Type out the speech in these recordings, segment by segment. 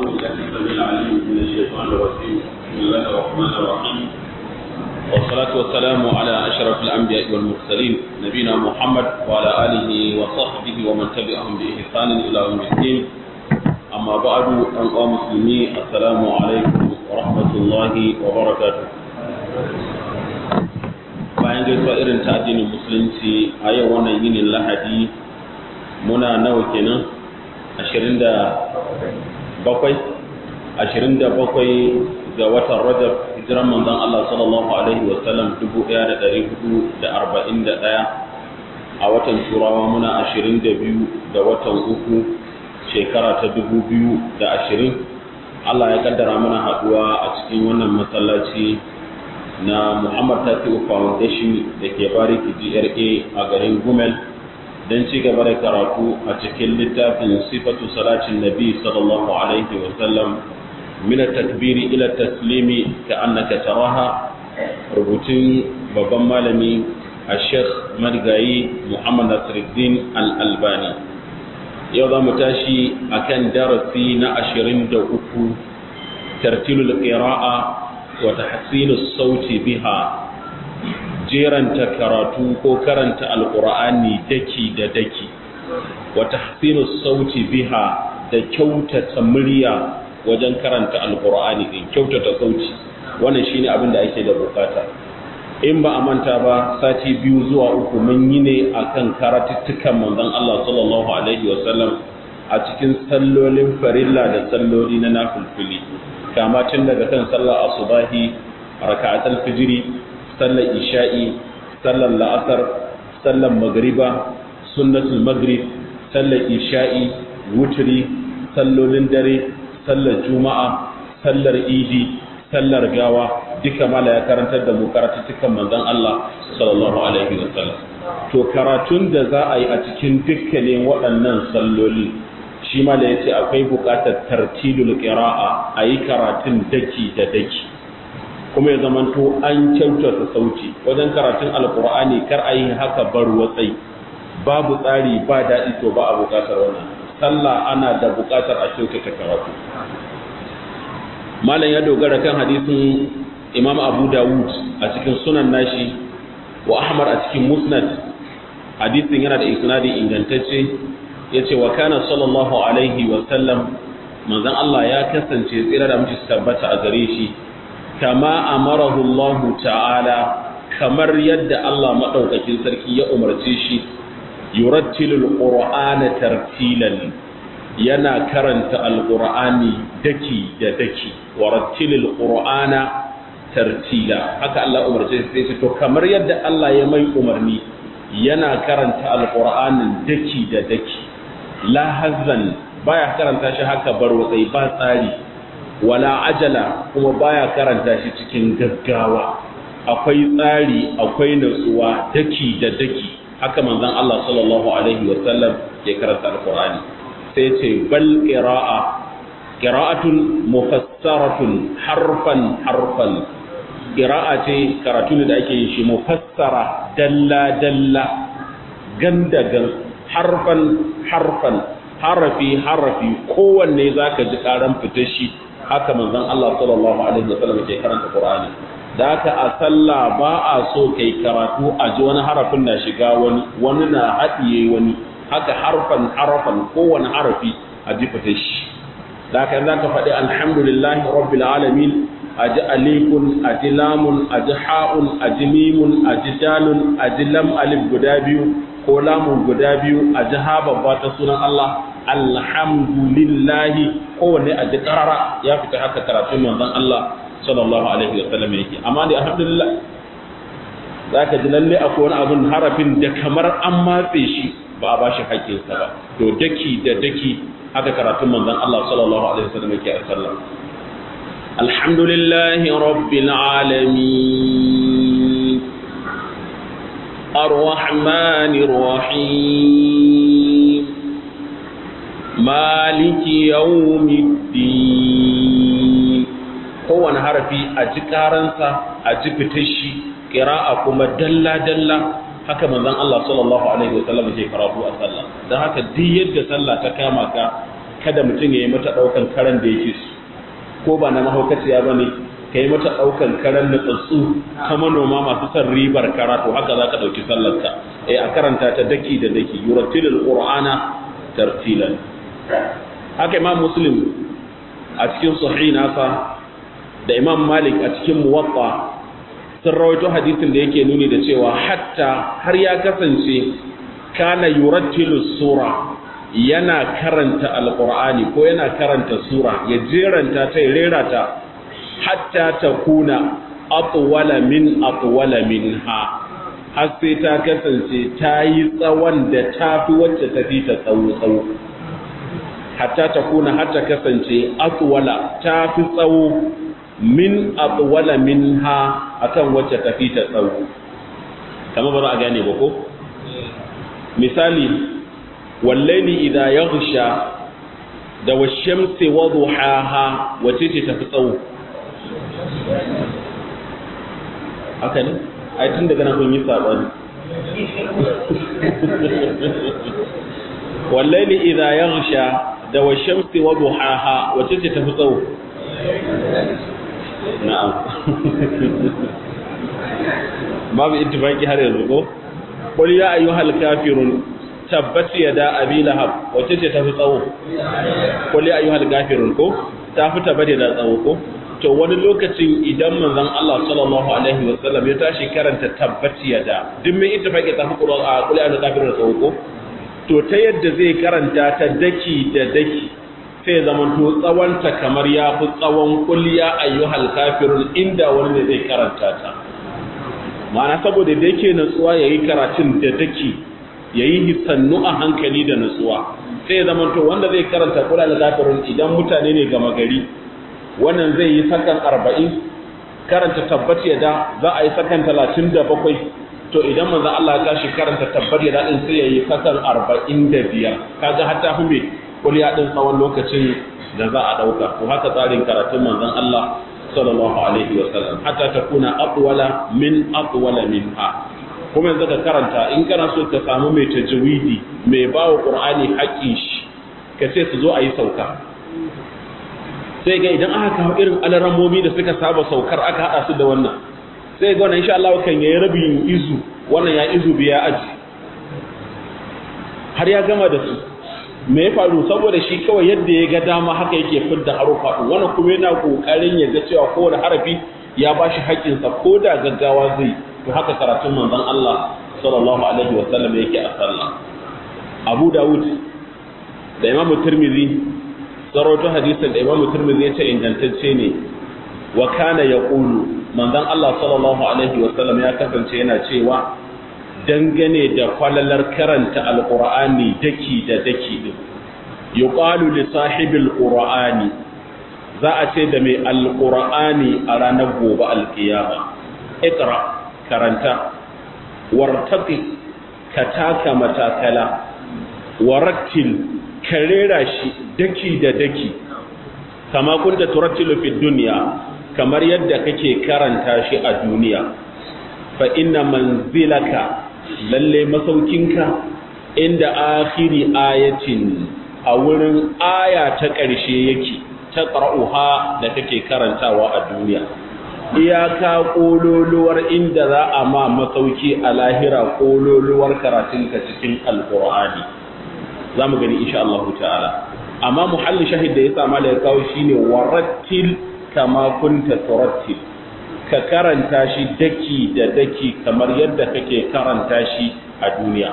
بالله السميع العليم من الشيطان الرجيم بسم الله الرحمن الرحيم والصلاة والسلام على أشرف الأنبياء والمرسلين نبينا محمد وعلى آله وصحبه ومن تبعهم بإحسان إلى يوم الدين أما بعد أيها المسلمين السلام عليكم ورحمة الله وبركاته. bayan gaisuwa irin ta addinin musulunci a yau wannan yinin lahadi muna nawa kenan 27 ga watan Rajab hijiran manzon Allah sallallahu alaihi wa sallam 1441 a watan Turawa muna 22 ga watan uku shekara ta 2020. Allah ya kaddara mana haduwa a cikin wannan masallaci na Muhammad Tasi'u Foundation da ke Bariki GRA a garin Gumel don ci gaba da karatu a cikin littafin sifatu salatin Nabi sallallahu alaihi wa sallam min at-takbiri ila at-taslimi ka'annaka taraha, rubutun babban malami Sheikh Marigayi Muhammad Nasiruddin Al-Albani. Yau za mu tashi akan darasi na 23 tartilul qira'a wa tahsinus sauti biha, jeranta karatu ko karanta alqur'ani daki da daki, wa tahsinus sauti biha da kyautata murya wajen karanta alqur'ani din, kyautata sauti. Wannan shine abin da ake da bukata. In ba a manta ba sati 2 zuwa 3 mun yi ne akan karatuttukan manzon Allah sallallahu alaihi wasallam a cikin sallolin farilla da salloli na nafilfili, kama tun daga kan sallar asubahi, raka'atul fijri, sallar isha'i, sallar la'asar, sallar magriba, sunnatul maghrib, sallar isha'i, wutri, sallolin dare, sallar juma'a, sallar idi, sallar gawa, duka mala ya karantar da mu karatuttukan manzon Allah sallallahu alaihi wasallam. To karatun da za a yi a cikin dukkanin waɗannan salloli shi ma da yace akwai buƙatar tartilul qira'a, ayi karatun daki da daki, kuma ya zamanto an kyautata sauti wajen karatun alqur'ani. Kar ayi haka bar watsai, babu tsari ba daɗi, to ba a buƙatar wannan. Sallah ana da buƙatar a kyautata karatu. Malam ya dogara kan hadisin Imam Abu Dawud a cikin sunan nashi wa Ahmad a cikin Musnad. Hadisin yana da isnadi ingantacce, yace wa kana sallallahu alaihi wa sallam, manzon Allah ya kasance tsira da mutunci tabbata a gare shi, kama amarahu Allah ta'ala, kamar yadda Allah madaukakin sarki ya umarce shi, yurattilul qur'ana tartilan, yana karanta alqur'ani daki da daki, warattilul qur'ana tartila. Haka Allah umarce shi, sai to kamar yadda Allah ya mai umarni yana karanta alqur'anin daki da daki, la hazzan, baya karanta shi haka barwatsai ba tsari, wala ajala, kuma baya karanta shi cikin gaggawa, akwai tsari, akwai natsuwa, daki da daki. Haka manzon Allah sallallahu alaihi wa sallam ya karanta alqur'ani. Sai ce bal qira'atun mufassaratun harfan harfan, qira'a ce karatu ne da ake yin shi mufassara, dalla dalla, gandagan, harfan harfan, harafi harafi, kowanne zaka ji karan fitar shi. Haka manzon Allah sallallahu alaihi wasallam ke karanta Qur'ani. Da haka a sallah ba a so kai karatu a ji wani harafin na shiga wani na haɗiye wani. Haka harfan harfan, kowanne harafi a ji fitar shi. Da haka zaka faɗi alhamdulillahi rabbil alamin, a ji alifun, a ji lamun, a ji ha'un, a ji mimun, a ji dalun, a ji lam alif guda biyu ko lamun guda biyu, a ji ha babba ta sunan Allah, alhamdulillahi, kowanne a ji karara ya fita. Haka karatun manzon Allah sallallahu alaihi wa sallam yake. Amma da alhamdulillah zaka ji lalle akwai wani abun harafin da kamar an matse shi ba a bashi haƙƙinsa ba. To daki da daki haka karatun manzon Allah sallallahu alaihi wa sallam yake a sallah. Alhamdulillahi rabbil alamin, ar-rahmanir rahim, maliki yawmiddin. Kowane harafi a ji karansa, a ji fitar shi, qira'a kuma dalla dalla. Haka manzon Allah sallallahu alaihi wasallam ke karatu a sallah. Dan haka duk yadda sallah ta kama ka, kada mutum ya yi mata ɗaukan karan da yake su ko ba na mahaukaciya ba ne ka yi mata ɗaukan karan na tsatsu ta manoma masu son ribar kara to haka za ka ɗauki sallarka a karanta ta daki da daki yurattilul qur'ana tartilan. Haka imam muslim a cikin sahih nasa da imam malik a cikin muwatta sun rawaito hadisin da yake nuni da cewa hatta har ya kasance kana yurattilu sura yana karanta alqur'ani ko yana karanta sura ya jeranta ta rera ta hatta takuna atwala minha har sai ta kasance ta yi tsawon da ta fi wacce ta fi ta tsawo hatta takuna hatta kasance atwala ta fi tsawo min atwala minha akan wacce ta fi ta tsawo kamar ba za a gane ba ko misali wallaili idha yaghsha da washamsi wa duhaha wace ce tafi tsawo haka ne ai tun daga nan kun yi sabani wallaili idha yaghsha da washamsi wa duhaha wace ce tafi tsawo na'am babu ittifaqi har yanzu ko qul ya ayyuhal kafirun tabbat yada abi lahab wace ce tafi tsawo qul ya ayyuhal kafirun ko ta fi tabbat da tsawo ko to wani lokacin idan manzon Allah sallallahu alaihi wasallam ya tashi karanta tabbat yada duk mai ittifaqi ta fi qul ya ayyuhal kafirun tsawo ko to ta yadda zai karanta ta daki da daki sai zaman to tsawonta kamar ya fi tsawon qul ya ayyuhal kafirun inda wani ne zai karanta ta ma'ana saboda da yake natsuwa yayi karatun da daki yayi hisannu a hankali da natsuwa sai ya zama to wanda zai karanta qul ya kafirun idan mutane ne gama gari wannan zai yi sakan 40 karanta tabbat yada za a yi sakan 37 to idan manzo Allah ya tashi karanta tabbat yada din sai yayi sakan 45 kaga hatta hume qul ya din tsawon lokacin da za a dauka to haka tsarin karatun manzon Allah sallallahu alaihi wasallam hatta takuna atwala minha kuma yanzu ka karanta in kana so ka samu mai tajwidi mai bawa qur'ani haƙƙin shi ka ce su zo a yi sauka sai ga idan aka kawo irin alaramomi da suka saba saukar aka hada su da wannan sai ga wannan insha Allah kan yayi rabin izu wannan ya izu biya aji har ya gama da su me ya faru saboda shi kawai yadda ya ga dama haka yake fidda harufa din wannan kuma yana kokarin ya ga cewa kowane harafi ya bashi haƙƙinsa ko da gaggawa zai to haka karatun manzon Allah sallallahu alaihi wasallam yake a sallah Abu Dawud da Imam Tirmidhi sarauto hadisin da Imam Tirmidhi yace ingantacce ne wa kana yaqulu manzon Allah sallallahu alaihi wasallam ya kasance yana cewa dangane da kwalalar karanta alqur'ani daki da daki din yuqalu li sahibil qur'ani za a ce da mai alqur'ani a ranar gobe alqiyama iqra karanta wartaqi ka taka matakala warattil karera shi daki da daki kama kunta turattilu fid dunya kamar yadda kake karanta shi a duniya fa inna manzilaka lalle masaukinka inda akhiri ayatin a wurin aya ta ƙarshe yake ta qara'uha da kake karantawa a duniya iyaka kololuwar inda za a ma masauki a lahira kololuwar karatunka cikin alqur'ani zamu gani insha Allah ta'ala amma muhallin shahid da ya sa mala ya kawo shine warattil kama kunta turattil ka karanta shi daki da daki kamar yadda kake karanta shi a duniya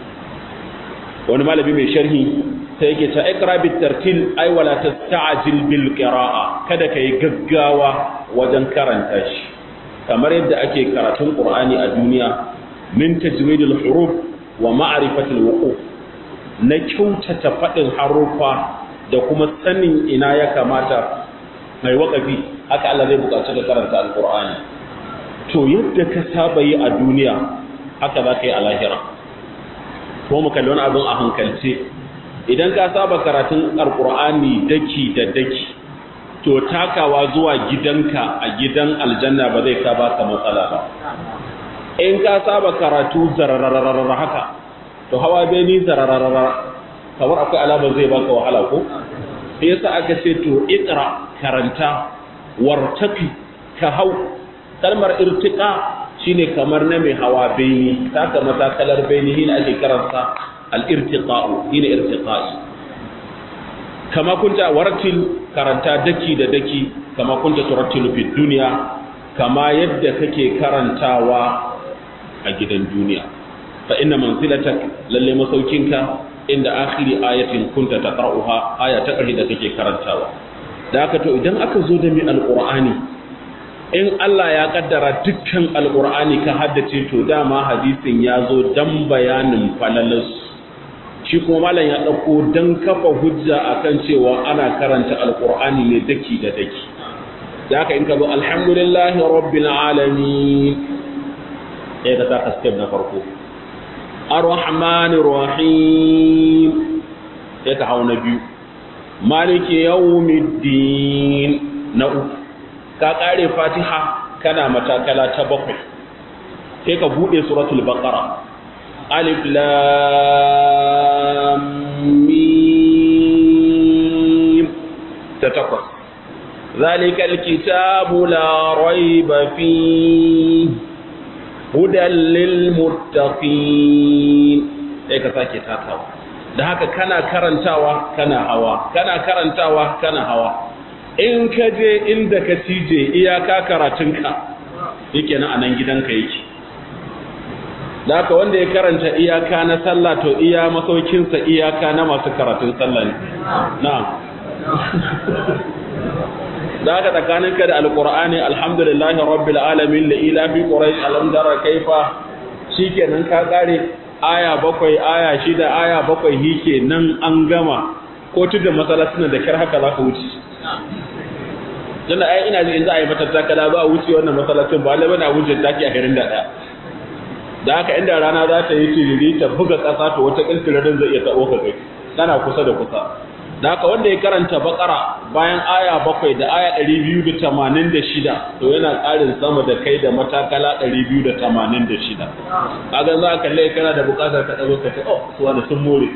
wani malami mai sharhi sai yake ta ikra bit tartil ay wala tasta'jil bil qira'a kada kai gaggawa wajen karanta shi kamar yadda ake karatun qur'ani a duniya min tajwidil huruf wa ma'rifatil wuquf na kyautata fadin harufa da kuma sanin ina ya kamata mai wakafi haka Allah zai buƙaci ka karanta alqur'ani to yadda ka saba yi a duniya haka za ka yi a lahira ko mu kalli wani abin a hankalce idan ka saba karatun alqur'ani daki da daki to takawa zuwa gidanka a gidan aljanna ba zai ka baka matsala ba in ka saba karatu zarararara haka to hawa bai ni zarararara kamar akwai alamar zai baka wahala ko sai yasa aka ce to iqra karanta wartaqi ka hau kalmar irtiqa shine kamar na mai hawa baini saka matakalar baini shine ake karanta al-irtiqa'u shine irtiqa'i kama kunta wartil karanta daki da daki kama kunta turattilu fid dunya kama yadda kake karantawa a gidan duniya fa inna manzilatak lalle masaukinka inda akhiri ayatin kunta taqra'uha aya ta ƙarshe da kake karantawa da haka to idan aka zo da mi alqur'ani in Allah ya kaddara dukkan alqur'ani ka haddace to dama hadisin ya zo dan bayanin falalas shi kuma malam ya dauko dan kafa hujja akan cewa ana karanta alqur'ani ne daki da daki da haka in ka zo alhamdulillahi rabbil alamin sai ka saka step na farko ar-rahmanir rahim sai ka hauna biyu maliki yawmiddin na uku ka kare fatiha kana matakala ta bakwai sai ka bude suratul baqara alif lam mim ta takwas zalikal kitabu la raiba fihi hudan lil muttaqin sai ka sake tatawa da haka kana karantawa kana hawa kana karantawa kana hawa in ka je inda ka cije iyaka karatunka yake nan anan gidanka yake da haka wanda ya karanta iyaka na sallah to iya masaukinsa iyaka na masu karatun sallah ne na'am da haka tsakaninka da alqur'ani alhamdulillahi rabbil alamin la ilaha fi quraish alam dara kaifa shikenan ka kare aya 7 aya 6 aya 7 hike nan an gama ko tudun masallacin da kar haka za ka wuce dan ai ina ji in za a yi mata takala ba wuce wannan masallacin ba lai bana wuce taki a garin da da haka inda rana za ta yi tiriri ta buga kasa to wata kiltirarin zai iya tabo ka kai kana kusa da kusa da haka wanda ya karanta bakara bayan aya 7 da aya 286 to yana ƙarin sama da kai da matakala 286 kaga za ka kalle kana da bukatar ka dago ka ce oh suwa da sun more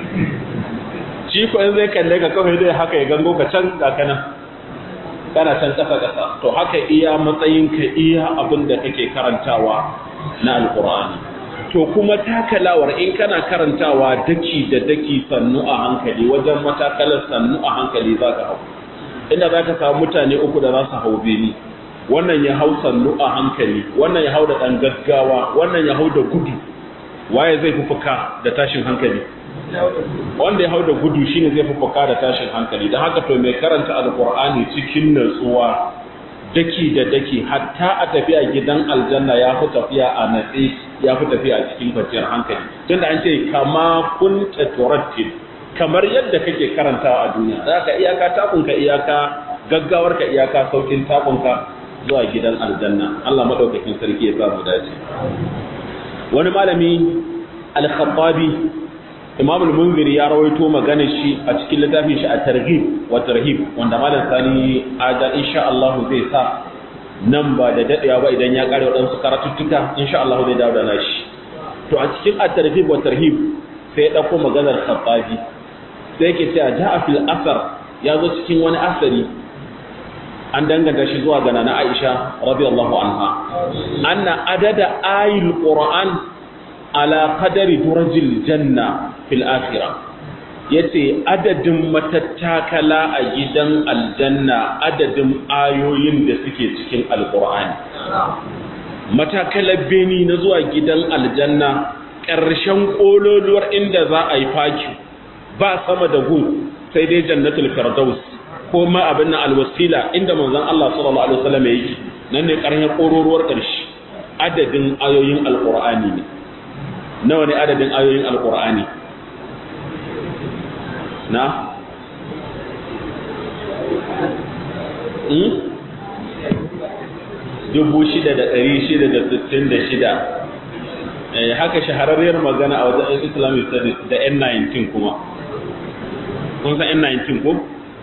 shi ko in zai kalle ka kawai dai haka ya gango ka can ga kana can kasa to haka iya matsayin ka iya abin da kake karantawa na alqur'ani to kuma takalawar in kana karantawa daki da daki sannu a hankali wajen matakalar sannu a hankali za ka hau inda za ka samu mutane uku da za su hau beni wannan ya hau sannu a hankali wannan ya hau da ɗan gaggawa wannan ya hau da gudu waye zai fi fuka da tashin hankali wanda ya hau da gudu shine zai fi fuka da tashin hankali don haka to mai karanta alkur'ani cikin natsuwa daki da daki hatta a tafiya gidan aljanna ya fi tafiya a natsi ya fi tafiya a cikin kwanciyar hankali tunda an ce kama kunta turattil kamar yadda kake karantawa a duniya za ka iyaka takunka iyaka gaggawarka iyaka saukin takunka zuwa gidan aljanna Allah madaukakin sarki ya samu dace wani malami al-Khattabi Imam al-Munziri ya rawaito maganar shi a cikin littafin shi at-Targhib wa Tarhib wanda malam Sani aja insha Allah zai sa nan ba da dadewa ba idan ya kare wadansu karatuttuka insha Allah zai dawo da nashi to a cikin at-Targhib wa Tarhib sai ya dauko maganar Khattabi sai yake cewa ja'a fil asar ya zo cikin wani asari an danganta shi zuwa ga nana Aisha radiyallahu anha anna adada ayil Qur'an ala qadari durajil janna fil akhirah yace adadin matattakala a gidan aljanna adadin ayoyin da suke cikin alqur'ani matakalar beni na zuwa gidan aljanna ƙarshen kololuwar inda za a yi faki ba sama da gun sai dai jannatul firdaus ko ma abin nan alwasila inda manzon Allah sallallahu alaihi wasallam yake nan ne ƙarshen kololuwar ƙarshe adadin ayoyin alqur'ani ne nawa ne adadin ayoyin alqur'ani na dubu 6,666 haka shahararriyar magana a wajen Islamic studies da N19 kuma kun san N19 ko?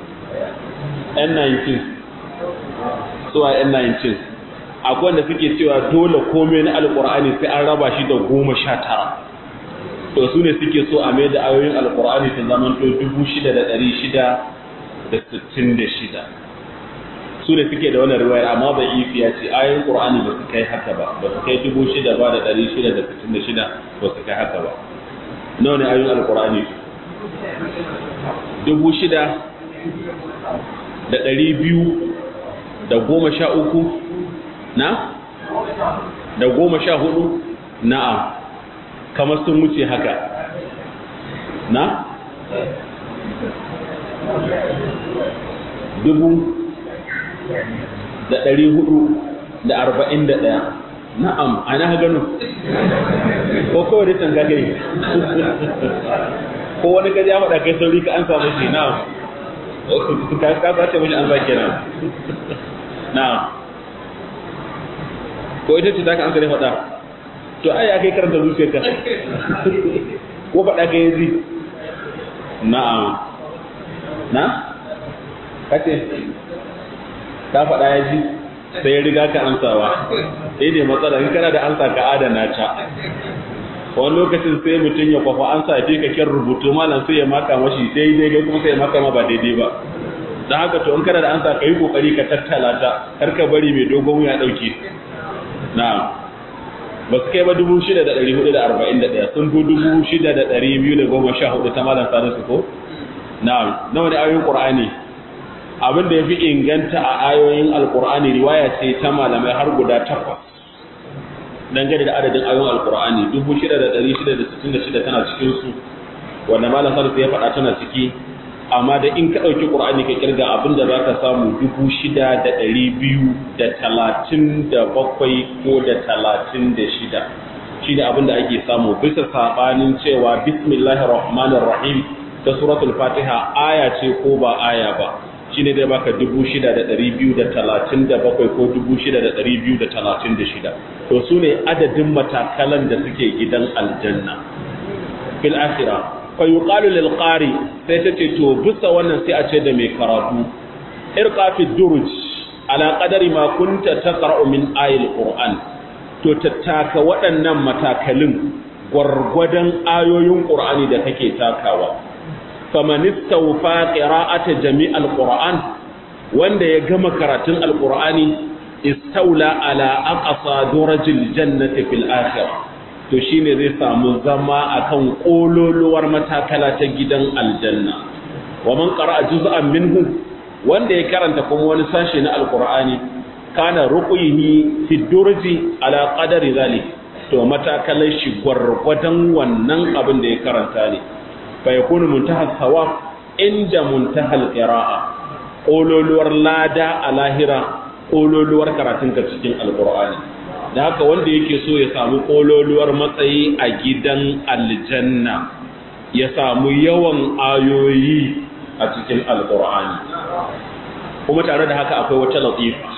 N19 suwa N19 akwai wanda suke cewa dole komai na alkur'ani sai an raba shi da 19 to su ne suke so a mai da ayoyin alkur'ani ta zaman to 6,666 su ne suke da wannan riwayar, amma ba ifiya ce ayoyin Qur'ani ba su kai haka ba su kai 6,666 ba su kai haka ba. Nawa ne ayoyin Al-Qur'ani? 6,213 na? da 14? Na'am, kamar sun wuce haka na? 441. Na'am, ana gano ko kawai da tanga kai ko wani gaji ya faɗa kai sauri ka an samu shi. Na'am, ka sace mashi an zake nan. Na'am, ko ita ce ta ka an kare faɗa to ai ya kai karanta zuciyarka ko faɗa ka yi. Na'am, na kace ka faɗa ya ji sai ya riga ka ansawa. Ne matsala, in kana da ansa ka adana ta. Wani lokacin sai mutum ya kwafa ansa ya ka kyan rubutu malam sai ya maka mashi daidai kuma sai ya maka ma ba daidai ba. Don haka to in kana da ansa ka yi kokari ka tattala ta, kar ka bari mai dogon ya dauke. Na'am, ba su kai ba 6,441, sun fi 6,214 ta malam Salisu ko? Na'am, nawa ne ayoyin Qur'ani? Abin da ya fi inganta a ayoyin Al-Qur'ani riwaya ce ta malamai har guda 8 dangane da adadin ayoyin Al-Qur'ani. 6,666 tana cikin su, wanda malam Salisu ya faɗa tana ciki. Amma da in ka ɗauki Qur'ani ka kirga abin da za ka samu 6,237 ko da 36 shi ne abin da ake samu, bisa saɓanin cewa bismillahir rahmanir rahim ta suratul Fatiha aya ce ko ba aya ba, shi ne zai baka 6,237 ko 6,236. To su ne adadin matakalan da suke gidan aljanna fil akhirah. Fa yuqalu lil qari, sai ta ce to bisa wannan sai a ce da mai karatu, irqa fi duruj ala qadari ma kunta taqra'u min ayatil qur'an, to tattaka waɗannan matakalin gwargwadon ayoyin qur'ani da kake takawa. faman istawfa qira'ata jami'al qur'an, wanda ya gama karatun alqur'ani, istawla ala aqsa durajil jannati fil akhirah, to shine zai samu zama akan kololuwar matakala ta gidan aljanna. Wa man qara'a juz'an minhu, wanda ya karanta kuma wani sashi na alqur'ani, kana ruqihi fi durji ala qadari zalik, to matakalar shi gwargwadon wannan abin da ya karanta ne. Fa yakunu muntaha thawab inda muntahal qira'a, kololuwar lada a lahira, kololuwar karatunka cikin alqur'ani. Da haka wanda yake so ya samu kololuwar matsayi a gidan aljanna, ya samu yawan ayoyi a cikin alqur'ani. Kuma tare da haka akwai wata latifa,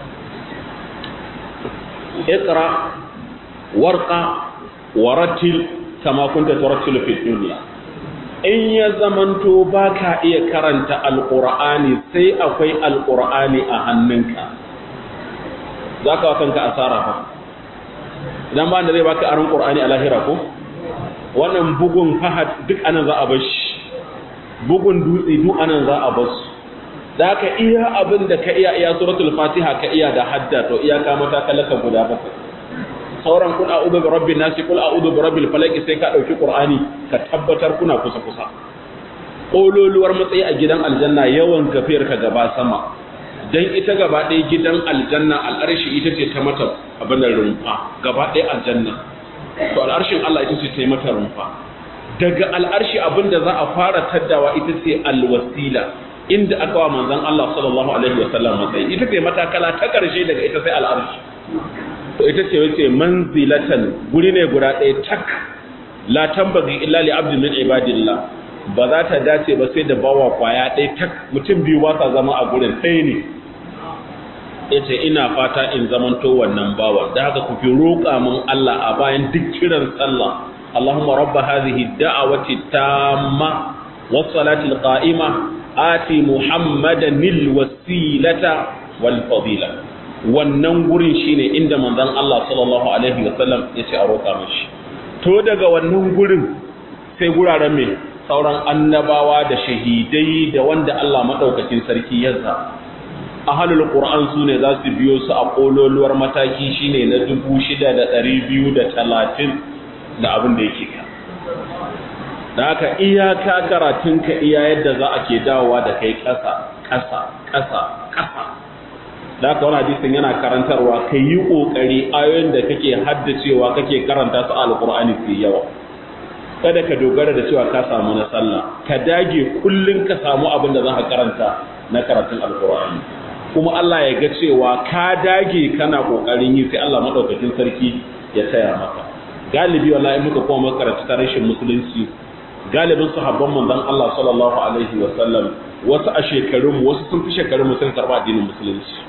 iqra warqa warattil kama kunta turattilu fi dunya. In ya zamanto baka iya karanta alqur'ani sai akwai alqur'ani a hannunka, zaka wa kanka asara fa. Idan ba da zai baka aron qur'ani a lahira ko, wannan bugun fahad duk anan za a bar shi, bugun dutse duk anan za a bar su. Da ka iya abin da ka iya suratul fatiha ka iya da hadda, to iya ka mata kalaka guda bakwai. Sauran kun a'udhu bi rabbin nas, kul a'udhu bi rabbil falaq, sai ka dauki qur'ani ka tabbatar kuna kusa kusa. Kololuwar matsayi a gidan aljanna yawan gafiyar ka gaba sama, dan ita gaba ɗaya gidan aljanna al'arshi ita ce ta mata abin da rumfa gaba ɗaya aljanna, to al'arshin Allah ita ce ta yi mata rumfa. Daga al'arshi abin da za a fara taddawa ita ce alwasila, inda aka wa manzon Allah sallallahu alaihi wasallam matsayi, ita ce matakala ta karshe, daga ita sai al'arshi. To ita ce wace manzilatan, guri ne guda ɗaya tak, la tambagi illa li abdin min ibadillah, ba za ta dace ba sai da bawa kwaya ɗaya tak, mutum biyu ba sa zama a gurin ɗaya ne. Yace ina fata in zamanto wannan bawa, da haka ku fi roƙa min Allah a bayan duk kiran sallah, Allahumma rabba hadhihi da'awati tamma was salati qa'ima ati muhammadan lil wasilata wal fadila. Wannan gurin shine inda manzon Allah sallallahu alaihi wasallam yace a roƙa mishi. To daga wannan gurin sai guraren me sauran annabawa da shahidai da wanda Allah madaukakin sarki ya zaba ahlul qur'an su ne za su biyo su a kololuwar mataki shine na 6230 da abin da yake ka da haka iyaka karatunka iya yadda za a ke dawowa da kai ƙasa da haka wani hadisin yana karantarwa ka yi ƙoƙari ayoyin da kake haddacewa kake karanta su alƙur'ani su yawa kada ka dogara da cewa ka samu na sallah ka dage kullum ka samu abin da za ka karanta na karatun alƙur'ani kuma Allah ya ga cewa ka dage kana ƙoƙarin yi sai Allah maɗaukakin sarki ya taya maka galibi wallahi muka kuma makaranta tarihin musulunci galibin sahabban manzon Allah sallallahu alaihi wa sallam wasu a shekarun wasu sun fi shekarun sun karba addinin musulunci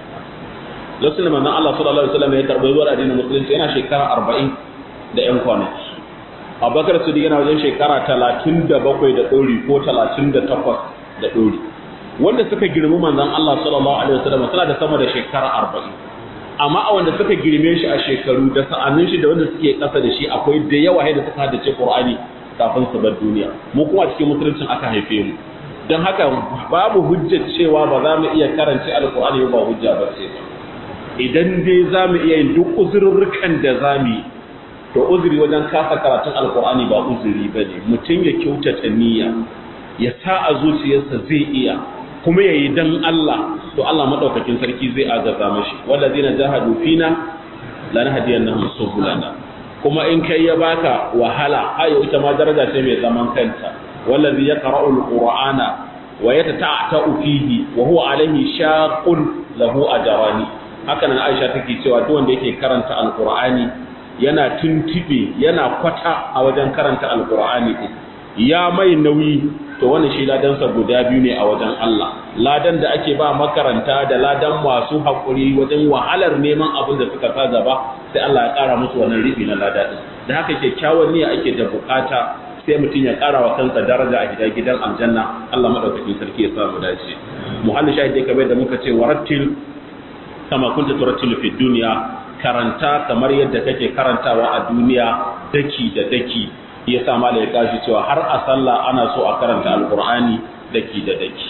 lokacin manzon Allah sallallahu alaihi wa sallam ya karba zuwa addinin musulunci yana shekara 40 da yan kwanaki Abubakar Siddiq yana wajen shekara 37 da dori ko 38 da dori wanda suka girmi manzon Allah sallallahu alaihi wa sallam suna da sama da shekara 40 amma a wanda suka girme shi a shekaru da sa'annin shi da wanda suke kasa da shi akwai da yawa da suka haddace Qur'ani kafin su bar duniya mu kuma cikin musuluncin aka haife mu don haka babu hujjar cewa ba za mu iya karanci alkur'ani ba hujja ba ce idan dai za mu iya yin duk uzurrukan da za mu yi to uzuri wajen kasa karatun alkur'ani ba uzuri ba ne mutum ya kyautata niyya ya sa a zuciyarsa zai iya kuma ya yi don Allah to Allah maɗaukakin sarki zai agaza mashi wanda zai na jahadu fina lanahdiyannahum subulana kuma in kai ya baka wahala ayo ita ma daraja ce mai zaman kanta wallazi yaqra'u alqur'ana wa yatata'atu fihi wa huwa alayhi shaqun lahu ajrani haka nan Aisha take cewa duk wanda yake karanta alqur'ani yana tuntibe yana kwata a wajen karanta alqur'ani ya mai nauyi to wannan shi ladan sa guda biyu ne a wajen Allah ladan da ake ba makaranta da ladan masu hakuri wajen wahalar neman abin da suka sa gaba sai Allah ya ƙara musu wannan ribi na lada din da haka kyakkyawan niyya ake da bukata sai mutum ya ƙara wa kansa daraja a gidan aljanna Allah madaukakin sarki ya samu dace muhalli shahidi kamar da muka ce warattil kama kunta turattilu fi dunya karanta kamar yadda kake karantawa a duniya daki da daki ya sa mala ya kashi cewa har a sallah ana so a karanta alqur'ani daki da daki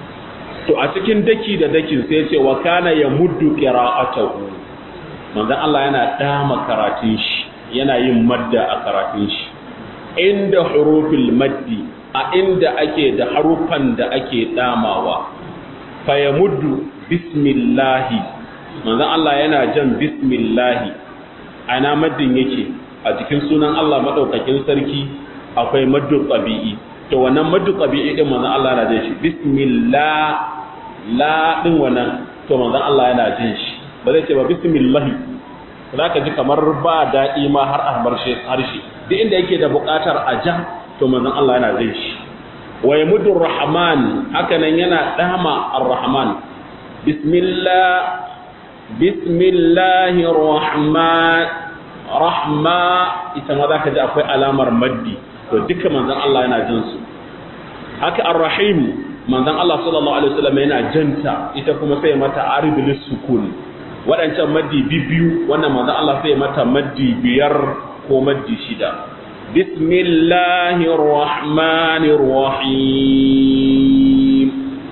to a cikin daki da dakin sai ya ce wa kana yamuddu qira'atahu manzon Allah yana dama karatun shi yana yin madda a karatun shi inda hurufil maddi a inda ake da harufan da ake damawa fa yamuddu bismillah manzon Allah yana jan bismillah ana maddin yake a cikin sunan Allah madaukakin sarki akwai maddu tabi'i to wannan maddu tabi'i din manzon Allah yana jin shi bismillah la din wannan to manzon Allah yana jin shi ba zai ce ba bismillah za ka ji kamar ba daɗi ma har a harshe duk inda yake da buƙatar a ja to manzon Allah yana jin shi wa yamudur rahman haka nan yana dama ar-rahman bismillahir rahma ita ma za ka ji akwai alamar maddi to duka manzon Allah yana jin su haka ar-rahim manzon Allah sallallahu alaihi wasallam yana janta ita kuma sai mata arbil sukun waɗancan maddi biyu wannan manzon Allah sai mata maddi 5 ko maddi 6 bismillahir rahmanir rahim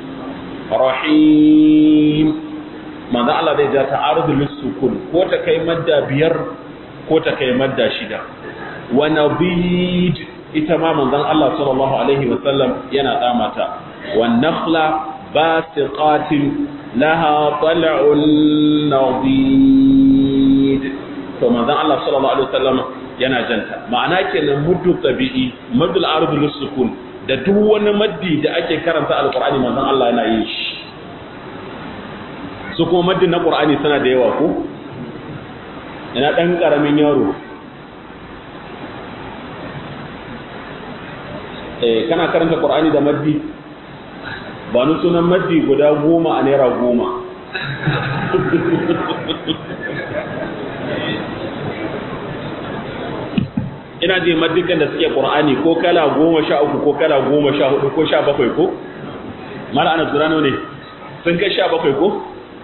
manzon Allah zai ja ta arbil sukun ko ta kai madda 5 ko ta kai madda 6 wa nabid ita ma manzon Allah sallallahu alaihi wasallam yana tsamata wan nakhla basiqatin laha tal'un nadid to manzon Allah sallallahu alaihi wasallam yana janta ma'ana kenan muddu tabi'i maddul ardu lisukun da duk wani maddi da ake karanta alqur'ani manzon Allah yana yin shi su kuma maddin na qur'ani suna da yawa ko ina dan karamin yaro kana karanta qur'ani da maddi ba ni sunan maddi guda 10 a naira 10 ina je maddikan da suke qur'ani ko kala 13 ko kala 14 ko 17 ko mala ana turano ne sun kai 17 ko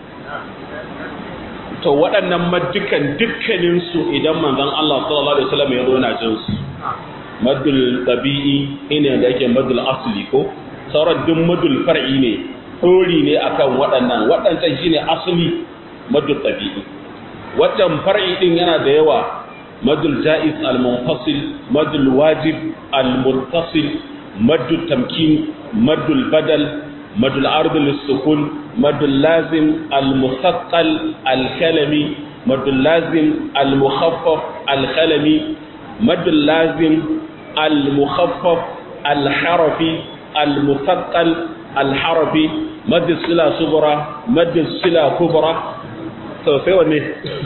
to waɗannan maddikan dukkaninsu idan manzon Allah sallallahu alaihi wasallam ya zo na jin su maddul tabi'i ina da yake maddul asli ko sauran duk maddul far'i ne dori ne akan waɗancan shine asli maddul tabi'i wannan far'i din yana da yawa maddul jaiz al-munfasil maddul wajib al-muttasil maddul tamkin maddul badal maddul ard lis-sukun maddul lazim al-musaqqal al-kalami maddul lazim al-mukhaffaf al-kalami maddul lazim al-mukhaffaf al-harafi al-musaqqal al-harafi maddul sila sughra maddul sila kubra sai wanne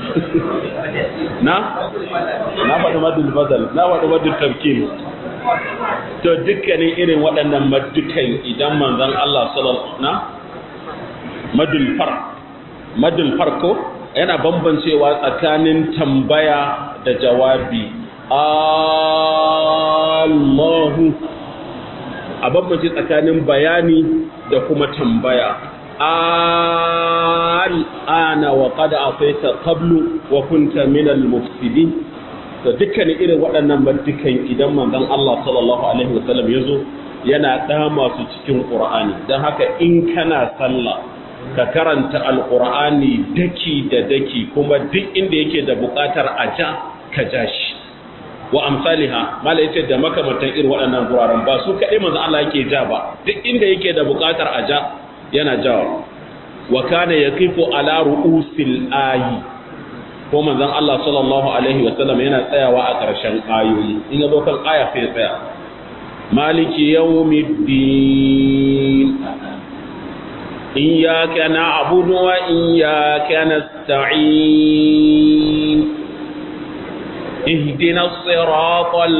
na faɗi maddul badal na faɗi maddul tamkin to dukkanin irin waɗannan maddukan idan manzon Allah sallallahu na maddul farko yana bambancewa tsakanin tambaya da jawabi Allahu a bambance tsakanin bayani da kuma tambaya al'ana wa qad asaita qablu wa kunta minal mufsidin to dukkanin irin waɗannan maddukan idan manzon Allah sallallahu alaihi wasallam yazo yana dama su cikin Qur'ani dan haka in kana sallah ka karanta alqur'ani daki da daki kuma duk inda yake da buƙatar aja ka ja shi wa amsalha mala yace da makamantan irin waɗannan guraren ba su kaɗai manzon Allah yake ja ba duk inda yake da buƙatar aja yana jawa wa kana yaqifu ala ru'usil ayi ko manzon Allah sallallahu alaihi wasallam yana tsayawa a ƙarshen ayoyi in yazo kan aya sai tsaya maliki yawmiddin iyyaka na'budu wa iyyaka nasta'in ihdinas siratal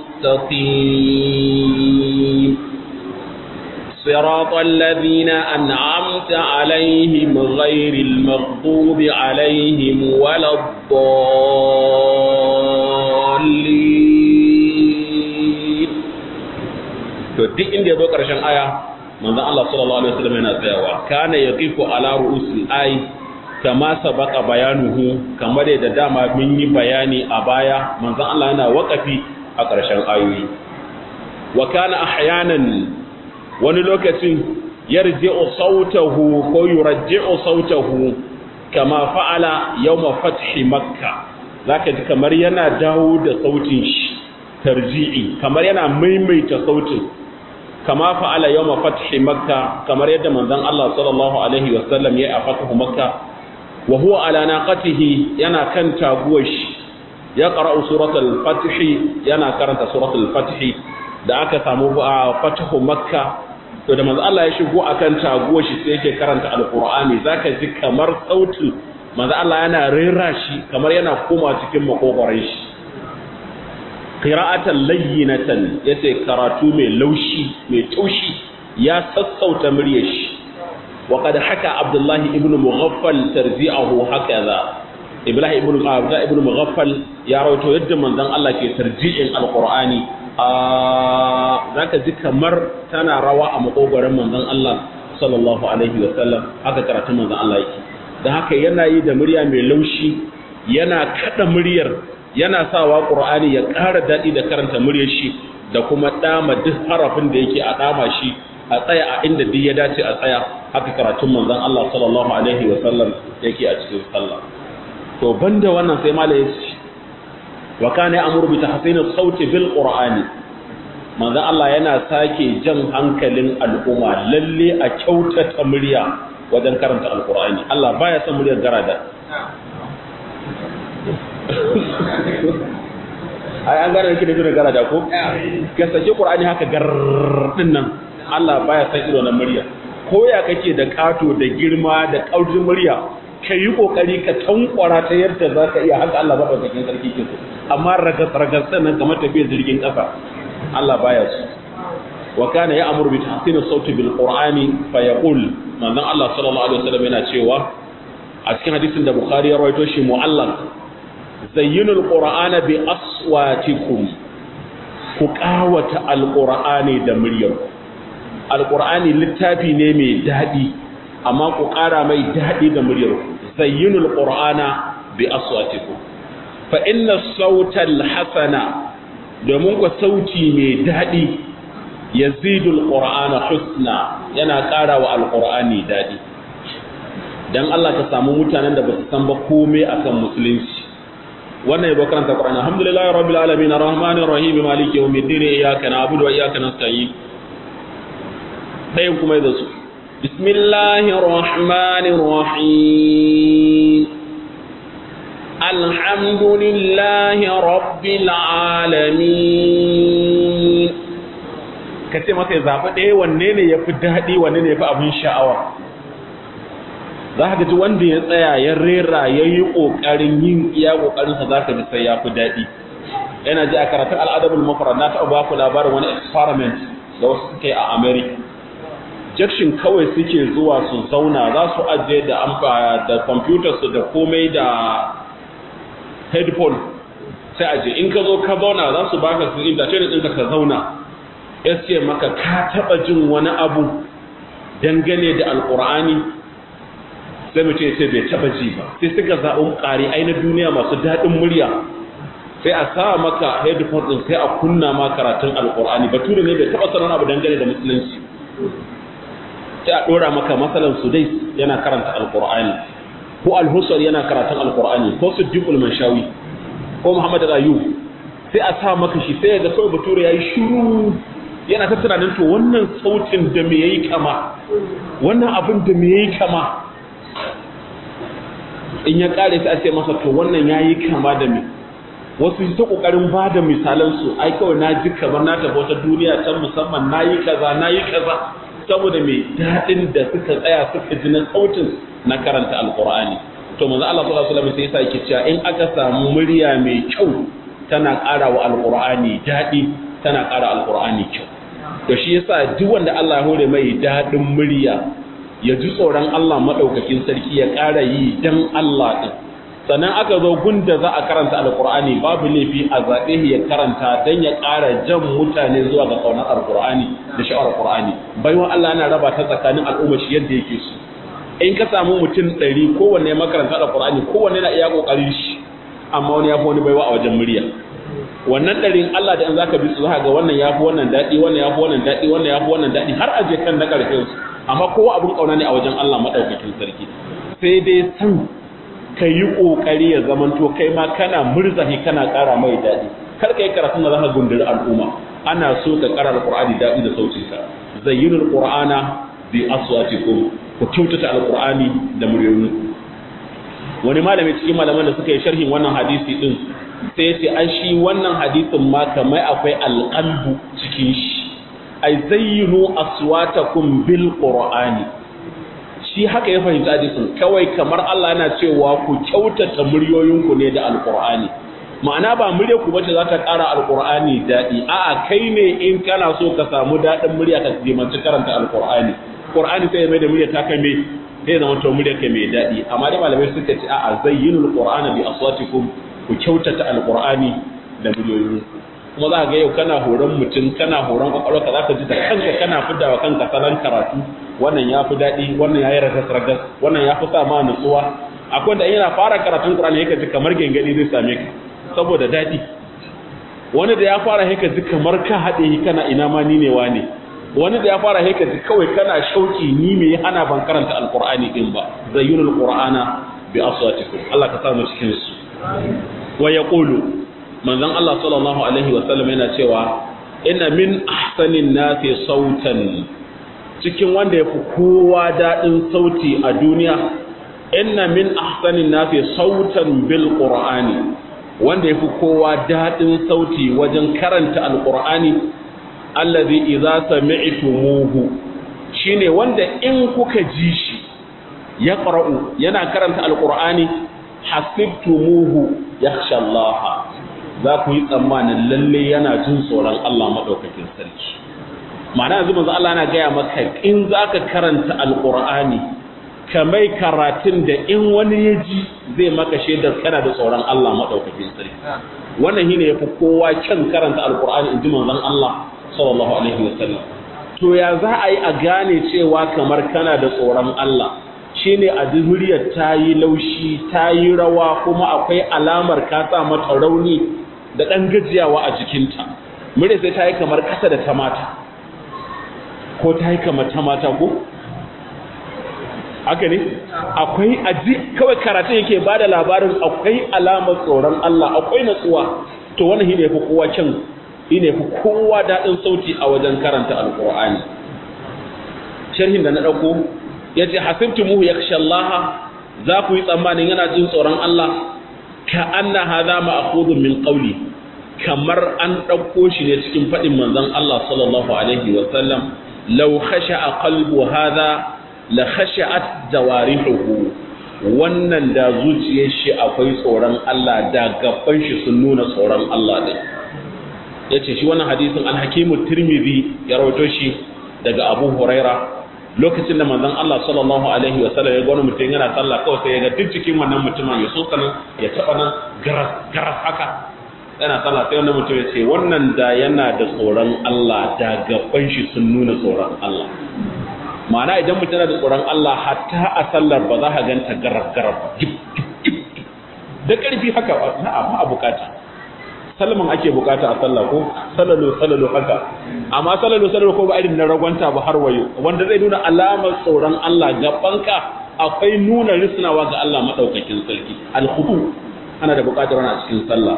mustaqim صراط الذين أنعمت عليهم غير المغضوب عليهم ولا الضالين to duk inda yazo karshen aya manzon Allah sallallahu alaihi wasallam yana tsayawa kana yaqifu ala ru'usil ay kama sabaqa bayanuhu kamar da dama mun yi bayani a baya manzon Allah yana waqafi a karshen ayoyi wa kana ahyanan wani lokacin yarji'u sautahu ko yurji'u sautahu kama fa'ala yawma fathi makka zaka ji kamar yana dawo da sautin shi tarji'i kamar yana maimaita sautin kama fa'ala yawma fathi makka kamar yadda manzon Allah sallallahu alaihi wasallam ya fathu makka wa huwa ala naqatihi yana kan taguwar shi ya qara'u suratul fath yana karanta suratul fath da aka samu fathu makka to da manzo Allah ya shigo akan taguwar shi sai yake karanta alqur'ani zaka ji kamar sautin manzo Allah yana rera shi kamar yana koma cikin makogoran shi qira'atan layyinatan yace karatu mai laushi mai taushi ya sassauta muryar shi wa qad haka Abdullah ibn Mughaffal tarji'ahu hakaza Abdullah ibn Mughaffal ya rawaito yadda manzon Allah ke tarji'in alqur'ani zaka ji kamar tana rawa a makogoron manzon Allah sallallahu alaihi wasallam haka karatun manzon Allah yake dan haka yana yi da murya mai laushi yana kada muryar yana sawa Qur'ani ya ƙara dadi da karanta muryar shi da kuma dama duk harafin da yake a dama shi a tsaya a inda duk ya dace a tsaya haka karatun manzon Allah sallallahu alaihi wasallam yake a cikin sallah to banda wannan sai malai wa kana ya'muru bi tahsin as-sauti bil qur'ani manzo Allah yana sake jan hankalin al'umma lalle a kyautata murya wajen karanta alqur'ani Allah baya son muryar garada ai an gane kike da garada ko ka sake qur'ani haka din nan Allah baya son irin wannan murya ko ya kake da kato da girma da kaurin murya ka yi kokari ka tankwara ta yadda za ka iya haka Allah maɗaukakin sarki ke so amma ragas sannan kamar tafiyar jirgin ƙasa Allah baya su wa kana ya amuru bi tahsin sauti bil qur'ani fa yaqul manzon Allah sallallahu alaihi wasallam yana cewa a cikin hadisin da Bukhari ya rawaito shi mu'allaq zayyinul qur'ana bi aswatikum ku qawata alqur'ani da muryar alqur'ani littafi ne mai dadi amma ku ƙara mai daɗi da muryar zayyinul qur'ana bi aswatikum fa inna sautal hasana domin ku sauti mai daɗi yazidul qur'ana husna yana ƙara wa alqur'ani daɗi. Dan Allah ka samu mutanen da ba su san ba komai akan musulunci, wannan yabo karanta Qur'ani alhamdulillahi rabbil alamin arrahmanir rahim maliki yawmiddin iyyaka na'budu wa iyyaka nasta'in. Dayan kuma yazo su bismillahir rahmanir rahim alhamdulillahi rabbil alamin. Kace masa ya zabi ɗaya wanne ne yafi daɗi wanne ne yafi abin sha'awa. Za ka ji wanda ya tsaya ya rera ya yi ƙoƙarin yin iya ƙoƙarinsa za ka ji sai ya fi daɗi. Yana ji a karatun al'adabul mufrad na taɓa ba ku labarin wani experiment da wasu suke a America. Jakshin kawai suke zuwa su zauna za su ajiye da computers su da komai da headphone sai aje in ka zo ka zauna za su baka su entertainment ɗinka ka zauna. Ya ce maka ka taɓa jin wani abu dangane da alƙur'ani sai mu ce sai bai taba ji ba, sai suka zaɓi ƙari na duniya masu daɗin murya sai a sa maka headphone ɗin sai a kunna ma karatun alƙur'ani. Bature ne bai taɓa sanar abu dangane da musulunci, sai a ɗora maka masalan Sudais yana karanta alƙur'ani ko Al-Husar yana karatun alƙur'ani ko Siddiqul Manshawi ko Muhammad Rayu, sai a sa maka shi sai ga kawai bature yayi shiru yana ta tunanin to wannan sautin da me yayi kama, wannan abin da me yayi kama. In ya kare sai a ce masa to wannan yayi kama da me. Wasu ta kokarin bada misalan su, ai kawai na ji kamar na tafi wata duniya can musamman nayi kaza saboda me dadin da suka tsaya suka ji na sautin na karanta alqur'ani. To manzo Allah sallallahu alaihi wasallam sai yasa yake cewa in aka samu murya mai kyau tana ƙara wa alqur'ani dadi, tana ƙara alqur'ani kyau. To shi yasa duk wanda Allah ya hore mai dadin murya ya ji tsoron Allah maɗaukakin sarki ya ƙara yi don Allah ɗin. Sannan aka zo gunda za a karanta alƙur'ani babu laifi a zaɓe ya karanta don ya ƙara jan mutane zuwa ga ƙaunar alƙur'ani da sha'awar alƙur'ani. Baiwa Allah yana raba ta tsakanin al'umma shi yadda yake so. In ka samu mutum 100 kowanne ya makaranta alƙur'ani kowanne na iya ƙoƙarin shi, amma wani ya fi wani baiwa a wajen murya. Wannan ɗarin Allah da in za ka bi su za ga wannan ya fi wannan daɗi, wannan ya fi wannan daɗi, wannan ya fi wannan daɗi har a je kan na ƙarfin su. Amma kowa abin kauna ne a wajen Allah madaukakin sarki. Sai dai san ka yi kokari ya zamanto kai ma kana murzahi kana ƙara mai daɗi. Kar ka yi karatun da zaka gunduri al'umma. Ana so ka ƙara alqur'ani daɗi da sautin ka. Zayyinul qur'ana bi aswatikum. Ku kyautata alqur'ani da muryoyin. Wani malami cikin malaman da suka yi sharhin wannan hadisi din sai ya ce an shi wannan hadisin ma kamar akwai alqalbu cikin shi. Ai zayyinu aswatakum bil qur'ani. Shi haka ya fahimci hadisin, kawai kamar Allah yana cewa ku kyautata muryoyinku ne da alqur'ani. Ma'ana ba muryar ku bace za ta ƙara alqur'ani daɗi, a'a kai ne in kana so ka samu daɗin murya ka jimanci karanta alqur'ani. Qur'ani sai ya mai da murya ta kai mai sai zama to murya kai mai daɗi. Amma da malamai suka ce a'a zayyinul qur'ana bi aswatikum, ku kyautata alqur'ani da muryoyinku. Kuma za ga yau kana horon mutum kana horon kwakwalwarka za ka ji da kanka kana fidda wa kanka salon karatu, wannan ya fi daɗi, wannan ya yi ragas-ragas, wannan ya fi sa ma nutsuwa. Akwai da yana fara karatun Qur'ani yake ji kamar gengadi zai same ka saboda daɗi. Wani da ya fara yake ji kamar ka haɗe shi kana ina ma ni ne wane. Wani da ya fara yake ji kawai kana shauki ni me hana ban karanta alqur'ani din ba. Zayyinul qur'ana bi aswatikum. Allah ka sa mu cikin su. Wa yaqulu manzon Allah sallallahu alaihi wasallam yana cewa inna min ahsanin nasi sautan, cikin wanda yafi kowa dadin sauti a duniya, inna min ahsanin nasi sautan bil qur'ani, wanda yafi kowa dadin sauti wajen karanta alqur'ani, allazi idza sami'tumuhu, shine wanda in kuka ji shi yaqra'u yana karanta alqur'ani hasibtumuhu yakhsha Allah, za ku yi tsammanin lalle yana jin tsoron Allah maɗaukakin sarki. Ma'ana yanzu manzo Allah yana gaya maka in za ka karanta alƙur'ani ka mai karatun da in wani ya ji zai maka shaidar kana da tsoron Allah maɗaukakin sarki. Wannan shine yafi kowa kyan karanta alƙur'ani in ji manzon Allah sallallahu alaihi wasallam. To ya za a yi a gane cewa kamar kana da tsoron Allah? Shine a muryar ta yi laushi ta yi rawa kuma akwai alamar ka sa mata rauni da ɗan gajiyawa a jikinta. mure sai ta yi kamar kasa da ta mata ko ta yi kamar ta mata ko haka ne akwai aji kawai karatun yake ba da labarin akwai alamar tsoron Allah akwai natsuwa to wannan shi ne fi kowa kyan shi ne fi kowa daɗin sauti a wajen karanta alƙur'ani sharhin da na ɗauko ya ce hasibtumuhu yakhshallaha za ku yi tsammanin yana jin tsoron Allah ka anna hadha ma'khudun min qawli kamar an ɗauko shi ne cikin faɗin manzon Allah sallallahu alaihi wa sallam law khasha'a qalbu hadha la khashi'at jawarihuhu wannan da zuciyar shi akwai tsoron Allah da gaban shi sun nuna tsoron Allah din yace shi wannan hadisin al-Hakim Tirmidhi ya rawaito shi daga Abu Huraira lokacin da manzon Allah sallallahu alaihi wa sallam ya ga wani mutum yana sallah kawai sai ya ga duk cikin wannan mutumin ya soka nan ya taba nan garas haka yana sallah sai wannan mutum ya ce wannan da yana da tsoron Allah da gaban shi sun nuna tsoron Allah ma'ana idan mutum yana da tsoron Allah hatta a sallar ba za ka ganta garab da ƙarfi haka na'am a bukata salman ake bukata a sallah ko salalu haka amma salalu ko ba irin na ragwanta ba har wayo wanda zai nuna alamar tsoron Allah gabanka akwai nuna risnawa ga Allah madaukakin sarki al-khudu ana da bukatar wannan a cikin sallah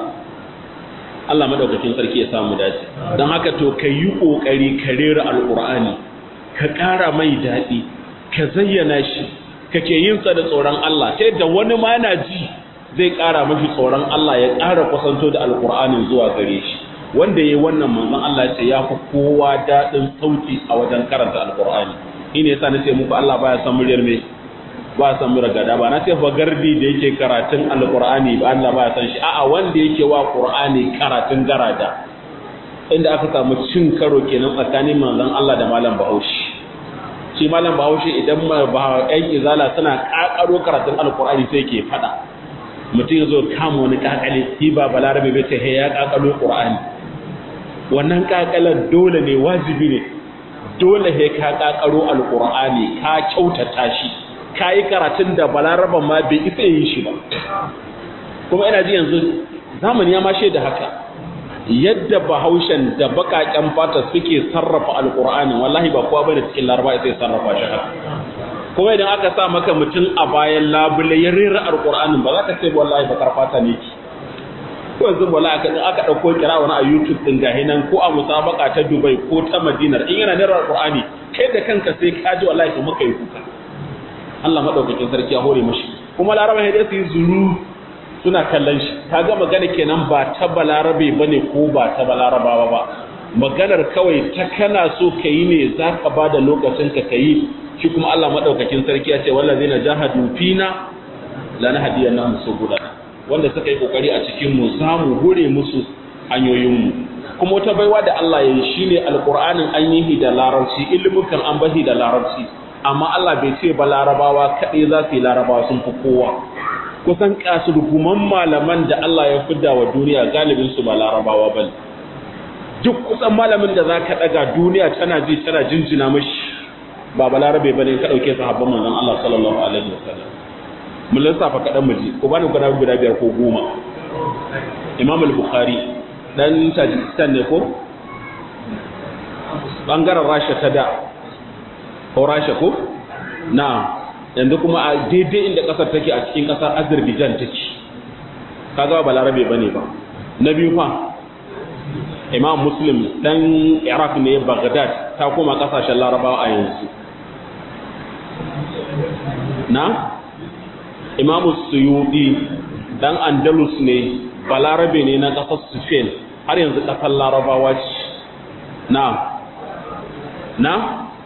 Allah madaukakin sarki ya samu dace dan haka to kayi kokari ka rera alqur'ani ka ƙara mai daɗi ka zayyana shi kake yin sa da tsoron Allah sai da wani ma yana ji zai ƙara mashi tsoron Allah ya ƙara kusanto da alƙur'anin zuwa gare shi wanda yayi wannan manzon Allah ce ya fi kowa daɗin sauti a wajen karanta alƙur'ani ine yasa nace muku Allah baya san muryar me ba san muryar gada ba na ce fa gardi da yake karatun alƙur'ani ba Allah baya san shi a'a wanda yake wa ƙur'ani karatun garada inda aka samu cin karo kenan tsakanin manzon Allah da malam Bahaushe shi malam Bahaushe idan ƴan izala suna kakaro karatun alƙur'ani sai ke fada mutum ya zo kama wani kakale shi ba balarabe bai ce ya kakalo qur'ani wannan kakalar dole ne wajibi ne dole he ka kakaro alqur'ani ka kyautata shi kai karatun da balaraban ma bai isa yin shi ba kuma ina ji yanzu zamani ya mashe da haka yadda bahaushen da bakaken fata suke sarrafa alqur'ani wallahi ba kowa bane cikin laraba sai sarrafa shi haka kuma idan aka sa maka mutum a bayan labule ya rera alƙur'anin ba za ka ce wallahi bakar fata ne ki ko yanzu wallahi aka ɗauko kira wani a YouTube din gahi nan ko a musabaka ta Dubai ko ta Madinar in yana rera alƙur'ani kai da kanka sai ka ji wallahi kuma kai kuka Allah madaukakin sarki ya hore mashi kuma laraba sai su yi zuru suna kallon shi kaga magana kenan ba ta balarabe bane ko ba ta balarabawa ba maganar kawai ta kana so kai ne zaka bada lokacin ka kai shi kuma Allah madaukakin sarki ya ce wallazina jahadu fina lanahdiyannahum subulana wanda suka yi kokari a cikin mu zamu hore musu hanyoyin mu kuma wata baiwa da Allah ya yi shine alqur'anin an yi da larabci ilmukan an bahi da larabci amma Allah bai ce ba larabawa kadai za su yi larabawa sun fi kowa kusan kasurguman malaman da Allah ya fidda wa duniya galibin su ba larabawa bane duk kusan malamin da zaka daga duniya tana ji tana jinjina mashi ba balarabe bane ka dauke sahabban manzon Allah sallallahu alaihi wasallam mun lissafa kadan muji ko bani guda biyar ko 10 Imam al-Bukhari dan Tajikistan ne ko bangaren Rasha ta da ko Rasha ko na yanzu kuma a daidai inda kasar take a cikin kasar Azerbaijan take kaga balarabe bane ba na biyu fa Imam Muslim dan Iraq ne Baghdad ta koma kasashen Larabawa a yanzu na Imam Suyuti dan Andalus ne balarabe ne na kasar Spain har yanzu kasar Larabawa ce na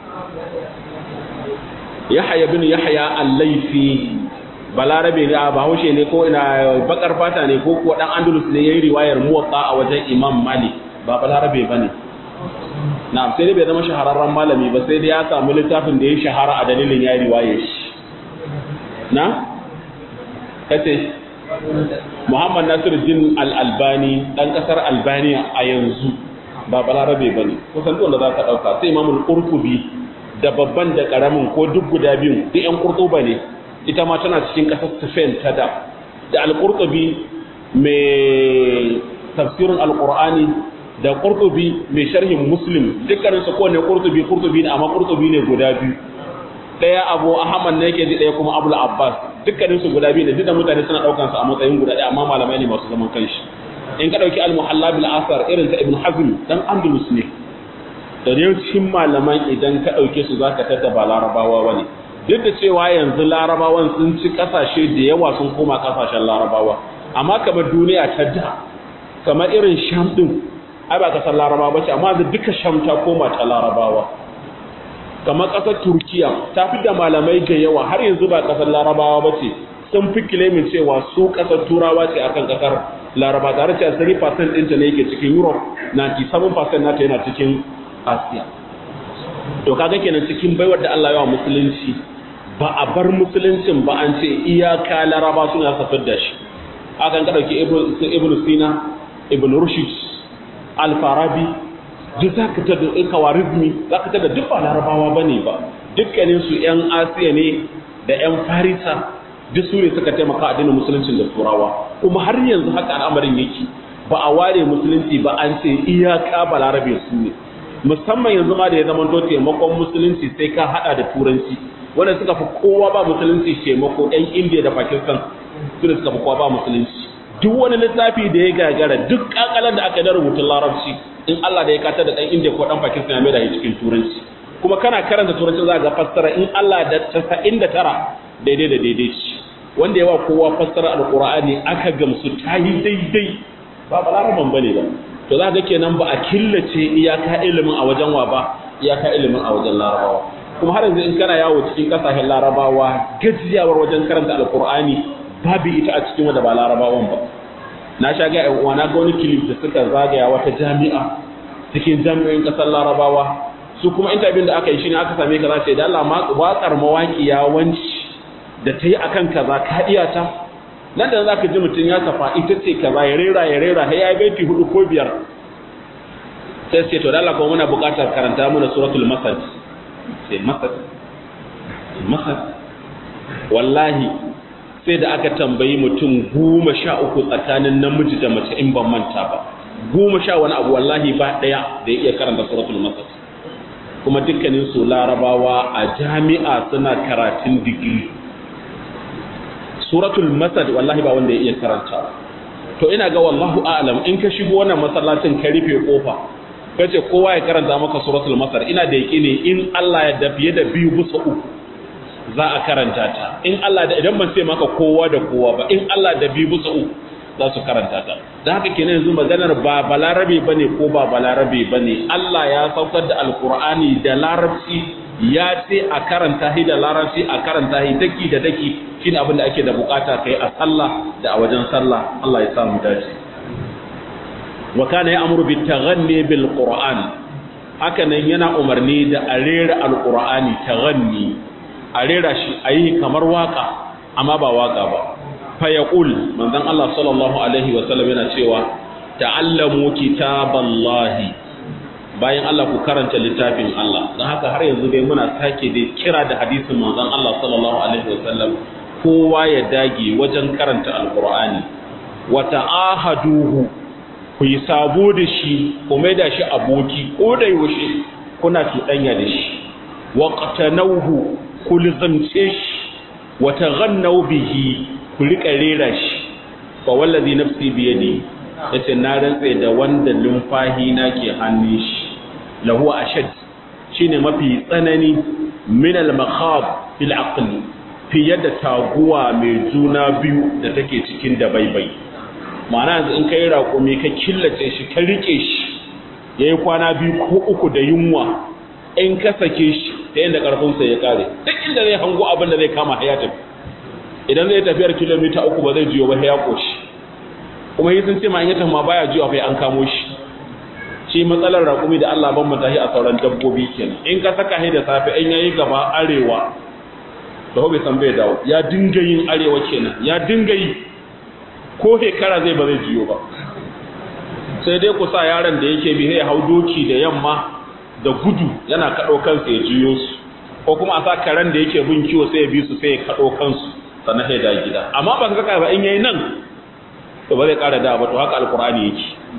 Yahya bin Yahya al-Laythi balarabe ne a Bahaushe ne ko ina bakar fata ne ko kuwa dan Andalus ne yayin riwayar Muwatta a wajen Imam Malik ba balarabe bane na'am sai dai bai zama shahararren malami ba sai dai ya samu littafin da ya shahara a dalilin yayin riwayar shi na kace Muhammad Nasiruddin Al-Albani dan kasar Albania a yanzu ba balarabe bane kusan duk wanda zaka dauka sai Imam Al-Qurtubi da babban da karamin ko duk guda biyun duk ƴan Qurtuba ne ita ma tana cikin kasar Spain ta da Al-Qurtubi mai tafsirin Al-Qur'ani da Qurtubi mai sharhin Muslim dukkanin su kowanne Qurtubi ne amma Qurtubi ne guda biyu daya Abu Ahmad ne yake ji daya kuma Abul Abbas dukkanin su guda biyu ne dukkan mutane suna daukan su a matsayin guda daya amma malamai ne masu zaman kanshi in ka dauki Al-Muhalla bil Asar irin ta Ibn Hazm dan Andalus ne da yawancin malaman idan ka dauke su zaka tada ba Larabawa bane duk da cewa yanzu Larabawan sun ci kasashe da yawa sun koma kasashen Larabawa amma kamar duniya ta da kamar irin Sham din ai ba kasar Larabawa bace amma da duka Sham ta koma ta Larabawa kamar kasar Turkiya ta fi da malamai da yawa har yanzu ba kasar Larabawa bace sun fi claiming cewa su kasar Turawa ce akan kasar Laraba tare da 3% ɗinta ne yake cikin Europe 97% nata yana cikin Asia to kaga kenan cikin baiwar da Allah ya wa musulunci ba a bar musuluncin ba an ce iyaka Laraba suna safar da shi akan ka dauki Ibn Sina Ibn Rushd Al-Farabi duk zaka ta da Khawarizmi zaka ta da duk ba Larabawa bane ba dukkanin su ƴan Asiya ne da ƴan Farisa duk su ne suka taimaka addinin musulunci da Turawa kuma har yanzu haka al'amarin yake ba a ware musulunci ba an ce iyaka Balarabe su ne musamman yanzu ma da ya zama to taimakon musulunci sai ka hada da turanci wanda suka fi kowa ba musulunci taimako ɗan India da Pakistan su ne suka fi kowa ba musulunci duk wani littafi da ya gagara duk kakalar da aka yi da rubutun larabci in Allah da ya kata da ɗan India ko ɗan Pakistan ya mai da cikin turanci kuma kana karanta turanci za ga fassara in Allah da 99 daidai da daidai ce wanda yawa kowa fassara alqur'ani aka gamsu ta yi daidai ba balaraban bane ba to za ga kenan ba a killace iyaka ilimin a wajen wa ba iyaka ilimin a wajen larabawa kuma har yanzu in kana yawo cikin kasashen larabawa gajiyawar wajen karanta alqur'ani babu ita a cikin wanda ba larabawan ba na sha ga uwa na ga wani clip da suka zagaya wata jami'a cikin jami'o'in kasar larabawa su kuma interview da aka yi shine aka same ka za ce da Allah waƙar mawaƙiya wanci da ta yi akan kaza ka iya ta nan da za ka ji mutum ya tafa ita ce kaza ya rera har ya yi baiti 4 ko 5 sai ce to da Allah kuma muna buƙatar karanta mana suratul masad sai masad wallahi sai da aka tambayi mutum 13 tsakanin namiji da mace in ban manta ba 10 wani abu wallahi ba daya da ya iya karanta suratul masad kuma dukkanin su larabawa a jami'a suna karatun digiri suratul masad wallahi ba wanda ya iya karanta to ina ga wallahu a'lam in ka shigo wannan masallacin ka rufe kofa kace kowa ya karanta maka suratul masad ina da yakini in Allah ya da fiye da 2/3 za a karanta ta in Allah da idan ban sai maka kowa da kowa ba in Allah da 2/3 za su karanta ta dan haka kenan yanzu maganar ba balarabe bane ko ba balarabe bane Allah ya saukar da alqur'ani da larabci ya ce a karanta shi da larabci a karanta shi daki da daki shine abin da ake da bukata kai a sallah da a wajen sallah Allah ya samu dace wa kana ya'muru bit taghanni bil qur'an haka nan yana umarni da arera alqur'ani taghanni arera shi ayi kamar waka amma ba waka ba fa yaqul manzon Allah sallallahu alaihi wa sallam yana cewa ta'allamu kitaballahi bayan Allah ku karanta littafin Allah don haka har yanzu dai muna sake dai kira da hadisin manzon Allah sallallahu alaihi wasallam kowa ya dage wajen karanta alqur'ani wa ta'ahaduhu ku yi sabo da shi ku mai da shi aboki ko da yaushe kuna tudanya da shi wa qatanawhu ku lizamce shi wa taghannaw bihi ku rika rera shi fa wallazi nafsi bi yadi yace na rantsa da wanda lumfahi na ke hannun shi lahu ashad shine mafi tsanani min al-makhab fil aql fiye da taguwa mai juna biyu da take cikin dabaibai ma'ana yanzu in kai raƙumi ka killace shi ka rike shi yayi kwana 2 ko 3 da yunwa in ka sake shi ta yanda karfin sa ya kare duk inda zai hango abin da zai kama hayata idan zai tafiyar kilomita 3 ba zai jiyo ba ya koshi kuma yi sun ce ma in ya tafi baya jiyo fa an kamo shi shi matsalar raƙumi da Allah ban mata shi a sauran dabbobi kenan in ka saka shi da safe in yayi gaba arewa da hobe san bai dawo ya dinga yin arewa kenan ya dinga yi ko hekara zai ba zai jiyo ba sai dai ku sa yaron da yake bi sai hau doki da yamma da gudu yana kado kansa ya jiyo su ko kuma a sa karen da yake bin kiwo sai ya bi su sai ya kado kansu sannan sai da gida amma ba ka saka ba in yayi nan to ba zai ƙara da ba to haka alqur'ani yake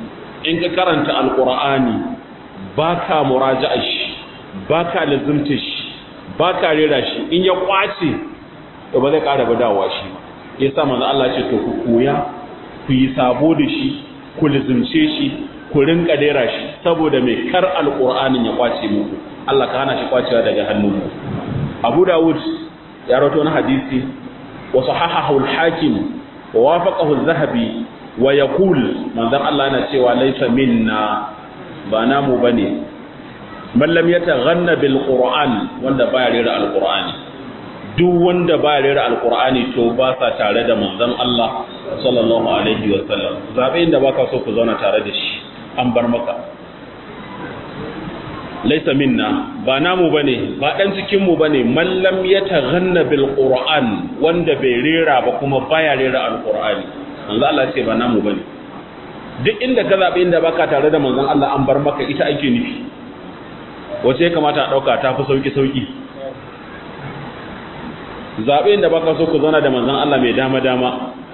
in ka karanta alqur'ani baka muraja'a shi baka lazimta shi baka rera shi in ya kwace to ba zai ƙara badawa shi yasa manzo Allah ce to ku koya ku yi sabo da shi ku lazimce shi ku rinka rera shi saboda mai kar alqur'anin ya kwace muku Allah ka hana shi kwacewa daga hannunku Abu Dawud ya rawaito na hadisi wa sahahahu al-Hakim wa wafaqahu az-Zahabi wa yaqul manzon Allah yana cewa laysa minna ba namu bane man lam yataghanna bil Qur'an wanda baya rera al-Qur'ani duk wanda baya rera al-Qur'ani to ba sa tare da manzon Allah sallallahu alaihi wa sallam zabe inda baka so ku zauna tare da shi an bar maka laisa minna ba namu bane ba dan cikin mu bane man lam yataghanna bil qur'an wanda bai rera ba kuma baya rera alqur'ani manzo Allah ce ba namu bane duk inda ka zabe inda baka tare da manzon Allah an bar maka ita ake nufi wace ya kamata a dauka ta fi sauki zabe inda baka so ku zauna da manzon Allah mai dama dama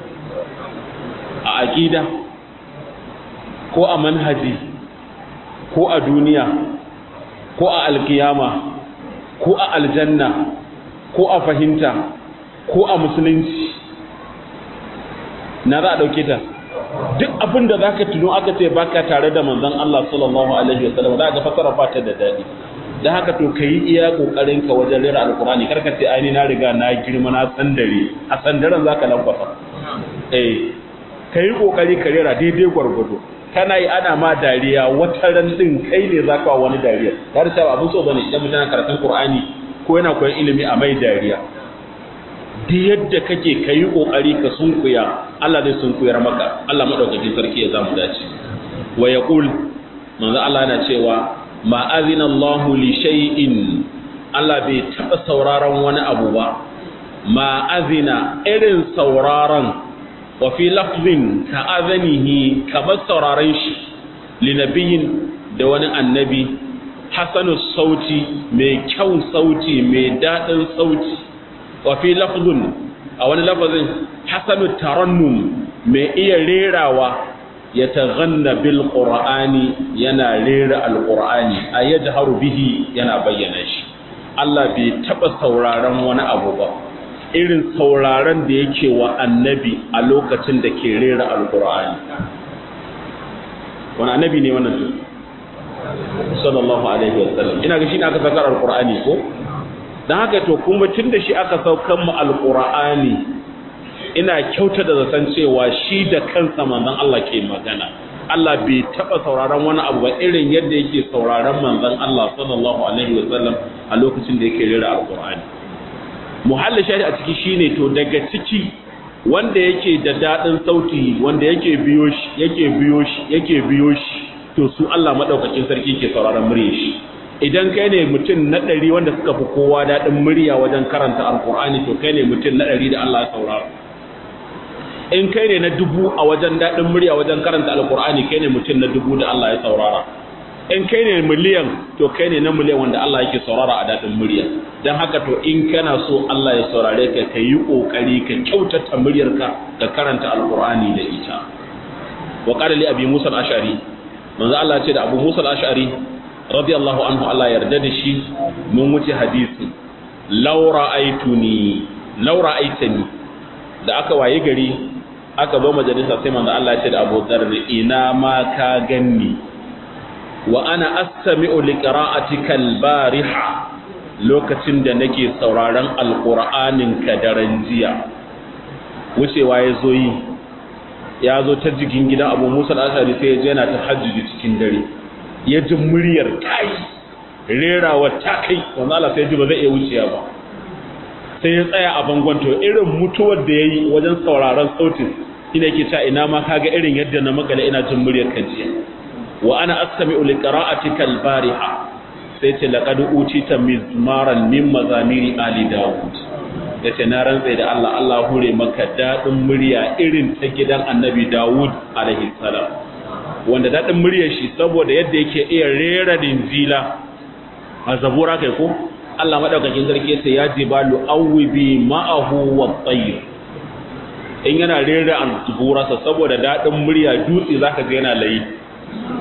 a aqida ko a manhaji ko a duniya ko a alkiyama ko a aljanna ko a fahimta ko a musulunci na za a dauke ta duk abin da zaka tuno aka ce baka tare da manzon Allah sallallahu alaihi wasallam za ka fasara fata da dadi dan haka to kai iya kokarin ka wajen rera alqur'ani karka ce ai ni na riga na girma na sandare a sandaran zaka lankwasa kai kokari ka rera daidai gwargwado kana yi ana ma dariya wata ran din kai ne zaka wa wani dariya har sai abun so bane idan mutum yana karatun Qur'ani ko yana koyon ilimi a mai dariya da yadda kake kai kokari ka sunkuya Allah zai sunkuyar maka Allah madaukakin sarki ya zamu dace wa yaqul manzo Allah yana cewa ma azina Allahu li shay'in Allah bai taba sauraron wani abu ba ma azina irin sauraron wa fi lafzin ka azanihi kamar sauraron shi linabiyin da wani annabi hasanu sauti mai kyau sauti mai daɗin sauti wa fi lafzin a wani lafazin hasanu tarannum mai iya rerawa ya taghanna bil qur'ani yana rera alqur'ani ayajharu bihi yana bayyana shi Allah bai taba sauraron wani abu ba irin sauraron da yake wa annabi a lokacin da ke rera alkur'ani wani annabi ne wannan su sallallahu alaihi wasallam ina ga shi ne aka saukar alkur'ani ko don haka to kuma tun da shi aka saukar mu alkur'ani ina kyauta da zaton cewa shi da kansa manzon Allah ke magana Allah bai taba sauraron wani abu ba irin yadda yake sauraron manzon Allah sallallahu alaihi wasallam a lokacin da yake rera alkur'ani muhallin shari a ciki shine to daga ciki wanda yake da dadin sauti wanda yake biyo shi to su Allah madaukakin sarki ke sauraron muryar shi idan kai ne mutum na 100 wanda suka fi kowa dadin murya wajen karanta alqur'ani to kai ne mutum na 100 da Allah ya saurara in kai ne na 1000 a wajen dadin murya wajen karanta alqur'ani kai ne mutum na 1000 da Allah ya saurara in kai ne miliyan to kai ne na miliyan wanda Allah yake saurara a dadin murya dan haka to in kana so Allah ya saurare ka kai yi kokari ka kyautata muryarka ka karanta alqur'ani da ita wa qala li abi musa al-ash'ari manzo Allah ce da abu musa al-ash'ari radiyallahu anhu Allah yarda da shi mun wuce hadisi law ra'aitani da aka waye gari aka zo majalisa sai manzo Allah ya ce da Abu Dharr ina ma ka ganni wa ana astami'u liqira'atika al-bariha lokacin da nake sauraron alqur'anin ka daren jiya wucewa ya zo ta jikin gidan Abu Musa al-Ash'ari sai ya je yana tahajjudi cikin dare ya ji muryar kai rerawa ta kai wanda Allah sai ji ba zai iya wuciya ba sai ya tsaya a bangon to irin mutuwar da yayi wajen sauraron sautin ina yake cewa ina ma kaga irin yadda na makale ina jin muryar ka jiya wa ana astami'u li qira'atika al-bariha sai ce laqad utita mizmaran min mazamiri ali daud yace na rantsa da Allah hure maka dadin murya irin ta gidan annabi Dawud alaihi salam wanda dadin muryar shi saboda yadda yake iya rera dinjila a zabura kai ko Allah madaukakin sarki yace ya jibalu awbi ma'ahu wat-tayr in yana rera an zabura saboda dadin murya dutse zaka ga yana layi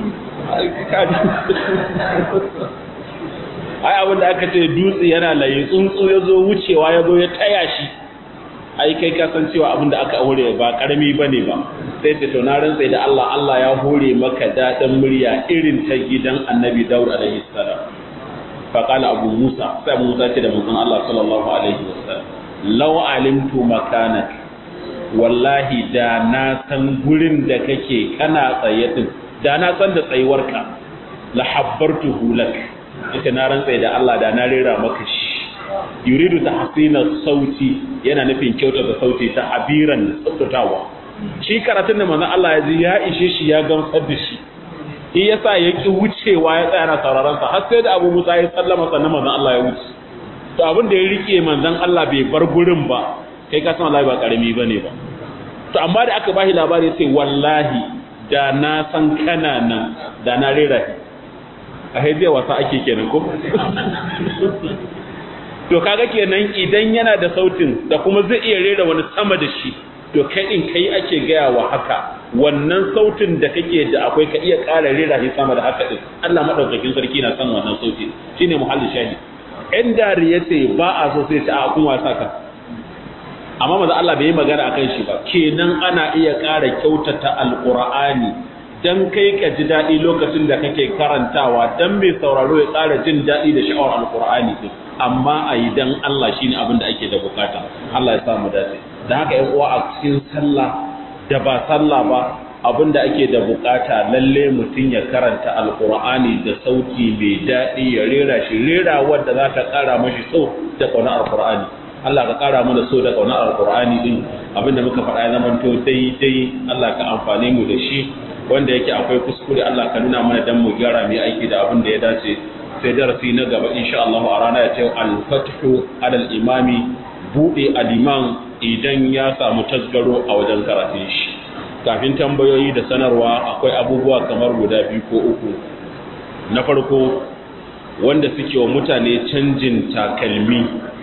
ai abin da aka ce dutse yana layi tsuntsu ya zo wucewa ya zo ya taya shi ai kai ka san cewa abin da aka hore ba karami bane ba sai ce to na rantsa da Allah Allah ya hore maka daɗin murya irin ta gidan Annabi Dawud alaihi salam fa qala Abu Musa sai Abu Musa ce da manzon Allah sallallahu alaihi wasallam law alimtu makanak wallahi da na san gurin da kake kana tsaye din da na san da tsayuwarka la habbartuhu lak ita na rantsa da Allah da na rera maka shi yuridu tahsina sauti yana nufin kyautata sauti ta habiran tsautatawa shi karatun da manzon Allah ya ji ya ishe shi ya gamsar da shi shi yasa ya ki wucewa ya tsaya na sauraron sa har sai da Abu Musa ya sallama sannan manzon Allah ya wuce to abin da ya rike manzon Allah bai bar gurin ba kai ka san wallahi ba karami bane ba to amma da aka bashi labari sai wallahi da na san kana nan da na rera a haizai wasa ake kenan ko to kaga kenan idan yana da sautin da kuma zai iya rera wani sama da shi to kai din kai ake gaya wa haka wannan sautin da kake da akwai ka iya ƙara rera shi sama da haka din Allah madaukakin sarki na san wannan sautin shine muhallin shahid in dariya ce ba a so sai ta a kun wasa ka amma manzo Allah bai yi magana akan shi ba kenan ana iya ƙara kyautata alqur'ani dan kai ka ji daɗi lokacin da kake karantawa dan mai sauraro ya ƙara jin daɗi da sha'awar alqur'ani din amma a yi dan Allah shine abin da ake da bukata Allah ya samu dace da haka yan uwa a cikin sallah da ba sallah ba abin da ake da bukata lalle mutum ya karanta alqur'ani da sauti mai daɗi ya rera shi rera wanda za ta ƙara mashi so da ƙaunar alqur'ani Allah ka ƙara mana so da ƙaunar alqur'ani din abinda muka faɗa ya zamanto daidai Allah ka amfane mu da shi wanda yake akwai kuskure Allah ka nuna mana dan mu gyara mu aiki da abin da ya dace sai darasi na gaba insha Allah a rana ya ce al-fathu ala al-imami bude al-imam idan ya samu tasgaro a wajen karatun shi kafin tambayoyi da sanarwa akwai abubuwa kamar guda biyu ko uku na farko wanda suke wa mutane canjin takalmi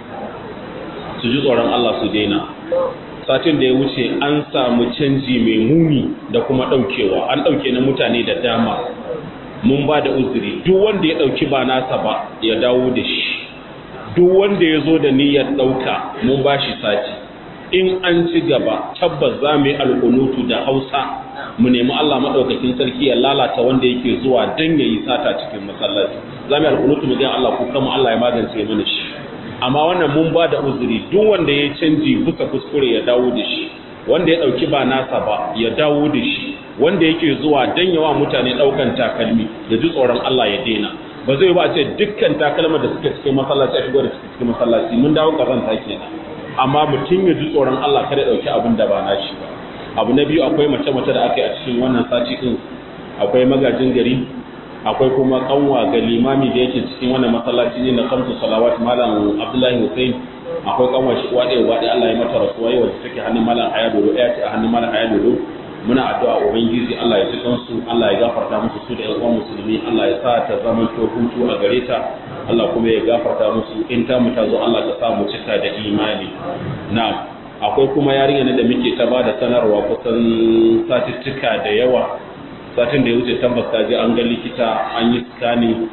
su ji tsoron Allah su daina satin da ya wuce an samu canji mai muni da kuma daukewa an dauke na mutane da dama mun ba da uzuri duk wanda ya dauki ba nasa ba ya dawo da shi duk wanda ya zo da niyyar dauka mun ba shi sati in an ci gaba tabbas za mu yi alƙunutu da Hausa mu nemi Allah madaukakin sarki ya lalata wanda yake zuwa dan yayi sata cikin masallaci za mu yi alƙunutu mu ga Allah ko kuma Allah ya magance mana shi amma wannan mun ba da uzuri duk wanda ya canji bisa kuskure ya dawo da shi wanda ya dauki ba nasa ba ya dawo da shi wanda yake zuwa dan yawa mutane daukan takalmi da ji tsoron Allah ya daina ba zai ba a ce dukkan takalma da suke cikin masallaci a shigo da cikin masallaci mun dawo kazanta kenan amma mutum ya ji tsoron Allah kada dauki abin da ba nashi ba abu na biyu akwai mace da aka yi a cikin wannan sati din akwai magajin gari akwai kuma kanwa ga limami da yake cikin wannan masallaci ne na kamsu salawat malam Abdullahi Hussein akwai kanwa shi uwa ɗaya Allah ya mata rasuwa yau wacce take hannun malam Aya Dodo ɗaya ce a hannun malam Aya Dodo muna addu'a ubangiji Allah ya ji kansu Allah ya gafarta musu su da ƴan uwan musulmi Allah ya sa ta zama to hutu a gare ta Allah kuma ya gafarta musu in ta mu ta zo Allah ta sa mu cika da imani na'am akwai kuma yarinya da muke ta bada sanarwa kusan satittika da yawa satin da ya wuce tabbas ta je an ga likita an yi scanning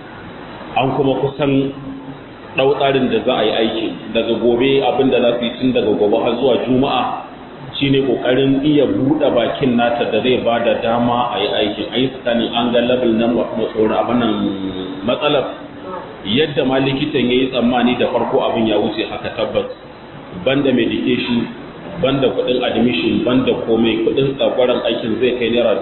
an kuma kusan ɗau tsarin da za a yi aiki daga gobe abinda za su yi tun daga gobe har zuwa juma'a shine kokarin iya buɗe bakin nata da zai bada dama a yi aikin a yi scanning an ga level nan wa kuma tsoron abin nan matsalar yadda ma likitan ya yi tsammani da farko abin ya wuce haka tabbas banda medication banda kudin admission banda komai kudin tsagwaron aikin zai kai naira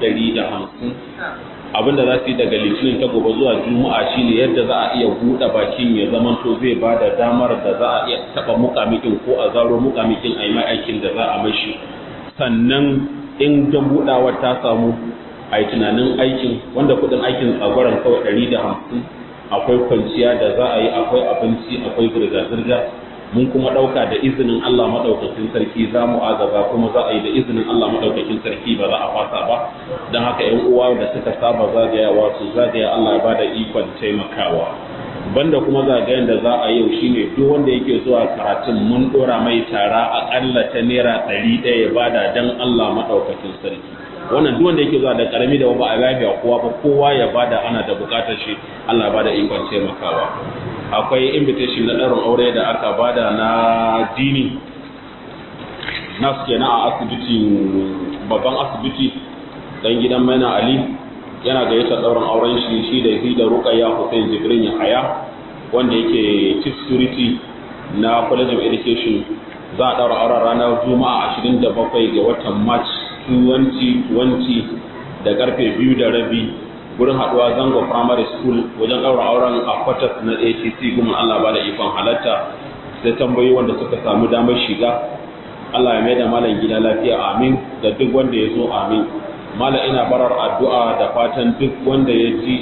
150 abinda za su yi daga litinin ta gobe zuwa juma'a shine yadda za a iya buɗe bakin ya zaman to zai ba da damar da za a iya taɓa mukamikin ko a zaro mukamikin a yi mai aikin da za a mashi sannan in don buɗawar ta samu a yi tunanin aikin wanda kudin aikin tsagwaron kawai 150 akwai kwanciya da za a yi akwai abinci akwai zirga-zirga mun kuma ɗauka da izinin Allah maɗaukakin sarki za mu agaza kuma za a yi da izinin Allah maɗaukakin sarki ba za a fasa ba don haka ‘yan uwa da suka saba zagayawa su zagaya Allah ya ba da ikon taimakawa banda kuma zagayen da za a yau shine duk wanda yake zuwa karatun mun ɗora mai tara aƙalla ta naira 100 ya bada don Allah maɗaukakin sarki wannan duk wanda yake zuwa da karami da ba a lafiya kowa ba kowa ya bada ana da bukatar shi Allah ya bada ikon taimakawa. Akwai invitation na ɗaurin aure da aka bada na dini nas kenan a asibitin babban asibiti dan gidan Maina Ali yana gayyatar ɗaurin auren shi da Ruqayya Hussein Jibrin Yahaya wanda yake chief security na College of Education. Za a ɗaura auren ranar Juma'a 27 ga watan March 2020 da karfe 2:30 gurin haɗuwa Zango Primary School wajen ɗaura auren a quarters na ATC kuma Allah ba da ikon halatta. Sai tambayi wanda suka samu damar shiga. Allah ya mai da malam gida lafiya amin da duk wanda ya zo amin. Malam ina barar addu'a da fatan duk wanda ya ji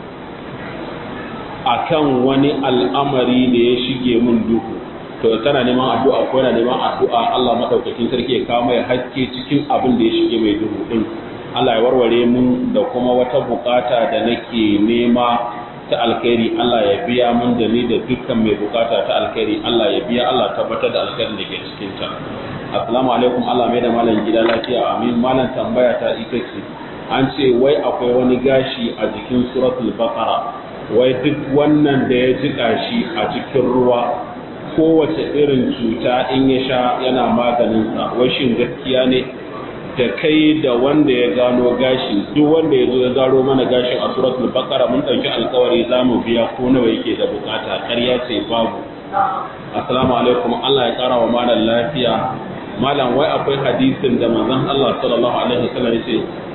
akan wani al'amari da ya shige mun duhu to tana neman addu'a ko yana neman addu'a Allah madaukakin sarki ya kawo mai haske cikin abin da ya shige mai duhu din. Allah ya warware mun da kuma wata bukata da nake nema ta alkhairi Allah ya biya mun da ni da dukkan mai bukata ta alkhairi Allah ya biya Allah tabbatar da alkhairin da ke cikin ta. Assalamu alaikum Allah mai da malam gida lafiya amin. Malam tambaya ta ita ce an ce wai akwai wani gashi a jikin suratul baqara wai duk wannan da ya jika shi a cikin ruwa kowace irin cuta in ya sha yana maganin sa wai shin gaskiya ne da kai da wanda ya gano gashi duk wanda ya zo ya zaro mana gashin a suratul baqara mun dauki alkawari za mu biya ko nawa yake da bukata ƙarya ce babu. Assalamu alaikum Allah ya kara wa malam lafiya. Malam wai akwai hadisin da manzon Allah sallallahu alaihi wasallam ya ce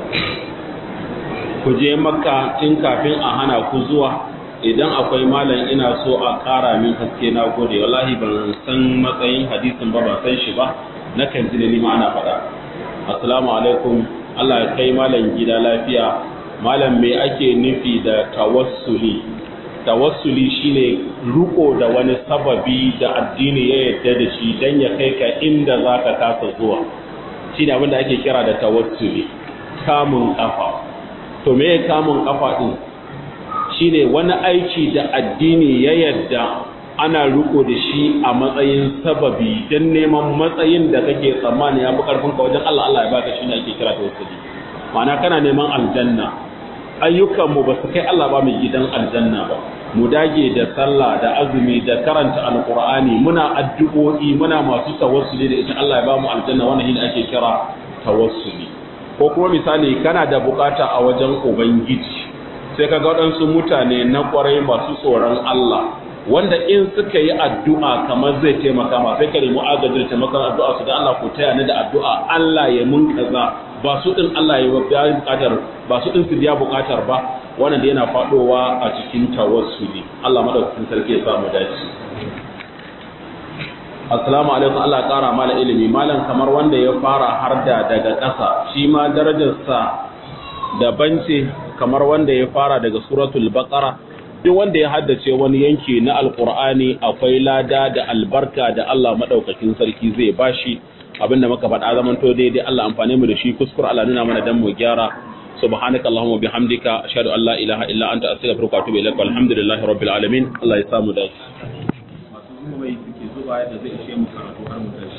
ku je makka tun kafin a hana ku zuwa idan akwai malam ina so a kara min haske na gode. Wallahi ban san matsayin hadisin ba ban san shi ba nakan ji ni ma ana faɗa. Assalamu alaikum Allah ya kai malam gida lafiya. Malam me ake nufi da tawassuli? Tawassuli shine ruko da wani sababi da addini ya yarda da shi dan ya kai ka inda zaka kasa zuwa. Shine abin da ake kira da tawassuli. Kamun kafa. To me kamun kafa din? Shine wani aiki da addini ya yarda ana riko da shi a matsayin sababi don neman matsayin da kake tsammani ya fi karfinka wajen Allah Allah ya baka shi ne ake kira tawassuli. Ma'ana kana neman aljanna ayyukanmu ba su kai Allah ba mai gidan aljanna ba. Mu dage da sallah da azumi da karanta alqur'ani muna addu'o'i muna masu tawassuli da ita Allah ya ba mu aljanna wannan shine ake kira tawassuli. Ko kuma misali kana da bukata a wajen ubangiji sai kaga waɗansu mutane na kwarai masu tsoron Allah wanda in suka yi addu'a kamar zai taimaka ma sai ka nemi agajin taimakon addu'a su da Allah ko taya ni da addu'a Allah ya mun kaza ba su din Allah ya biya bukatar ba su din su biya bukatar ba wannan da yana fadowa a cikin tawassuli. Allah madaukakin sarki ya sa mu dace. Assalamu alaikum Allah ya kara mala ilimi. Malam kamar wanda ya fara harda daga ƙasa shi ma darajarsa daban ce kamar wanda ya fara daga suratul baqara. Duk wanda ya haddace wani yanki na alkur'ani akwai lada da albarka da Allah madaukakin sarki zai bashi. Abinda muka faɗa zaman to daidai Allah amfane mu da shi kuskure Allah nuna mana dan mu gyara. Subhanaka Allahumma bihamdika ashhadu an la ilaha illa anta astaghfiruka wa atubu ilaik. Walhamdulillahi rabbil alamin. Allah ya samu dace. Masu zuwa mai suke zuwa da zai ishe mu karatu har mu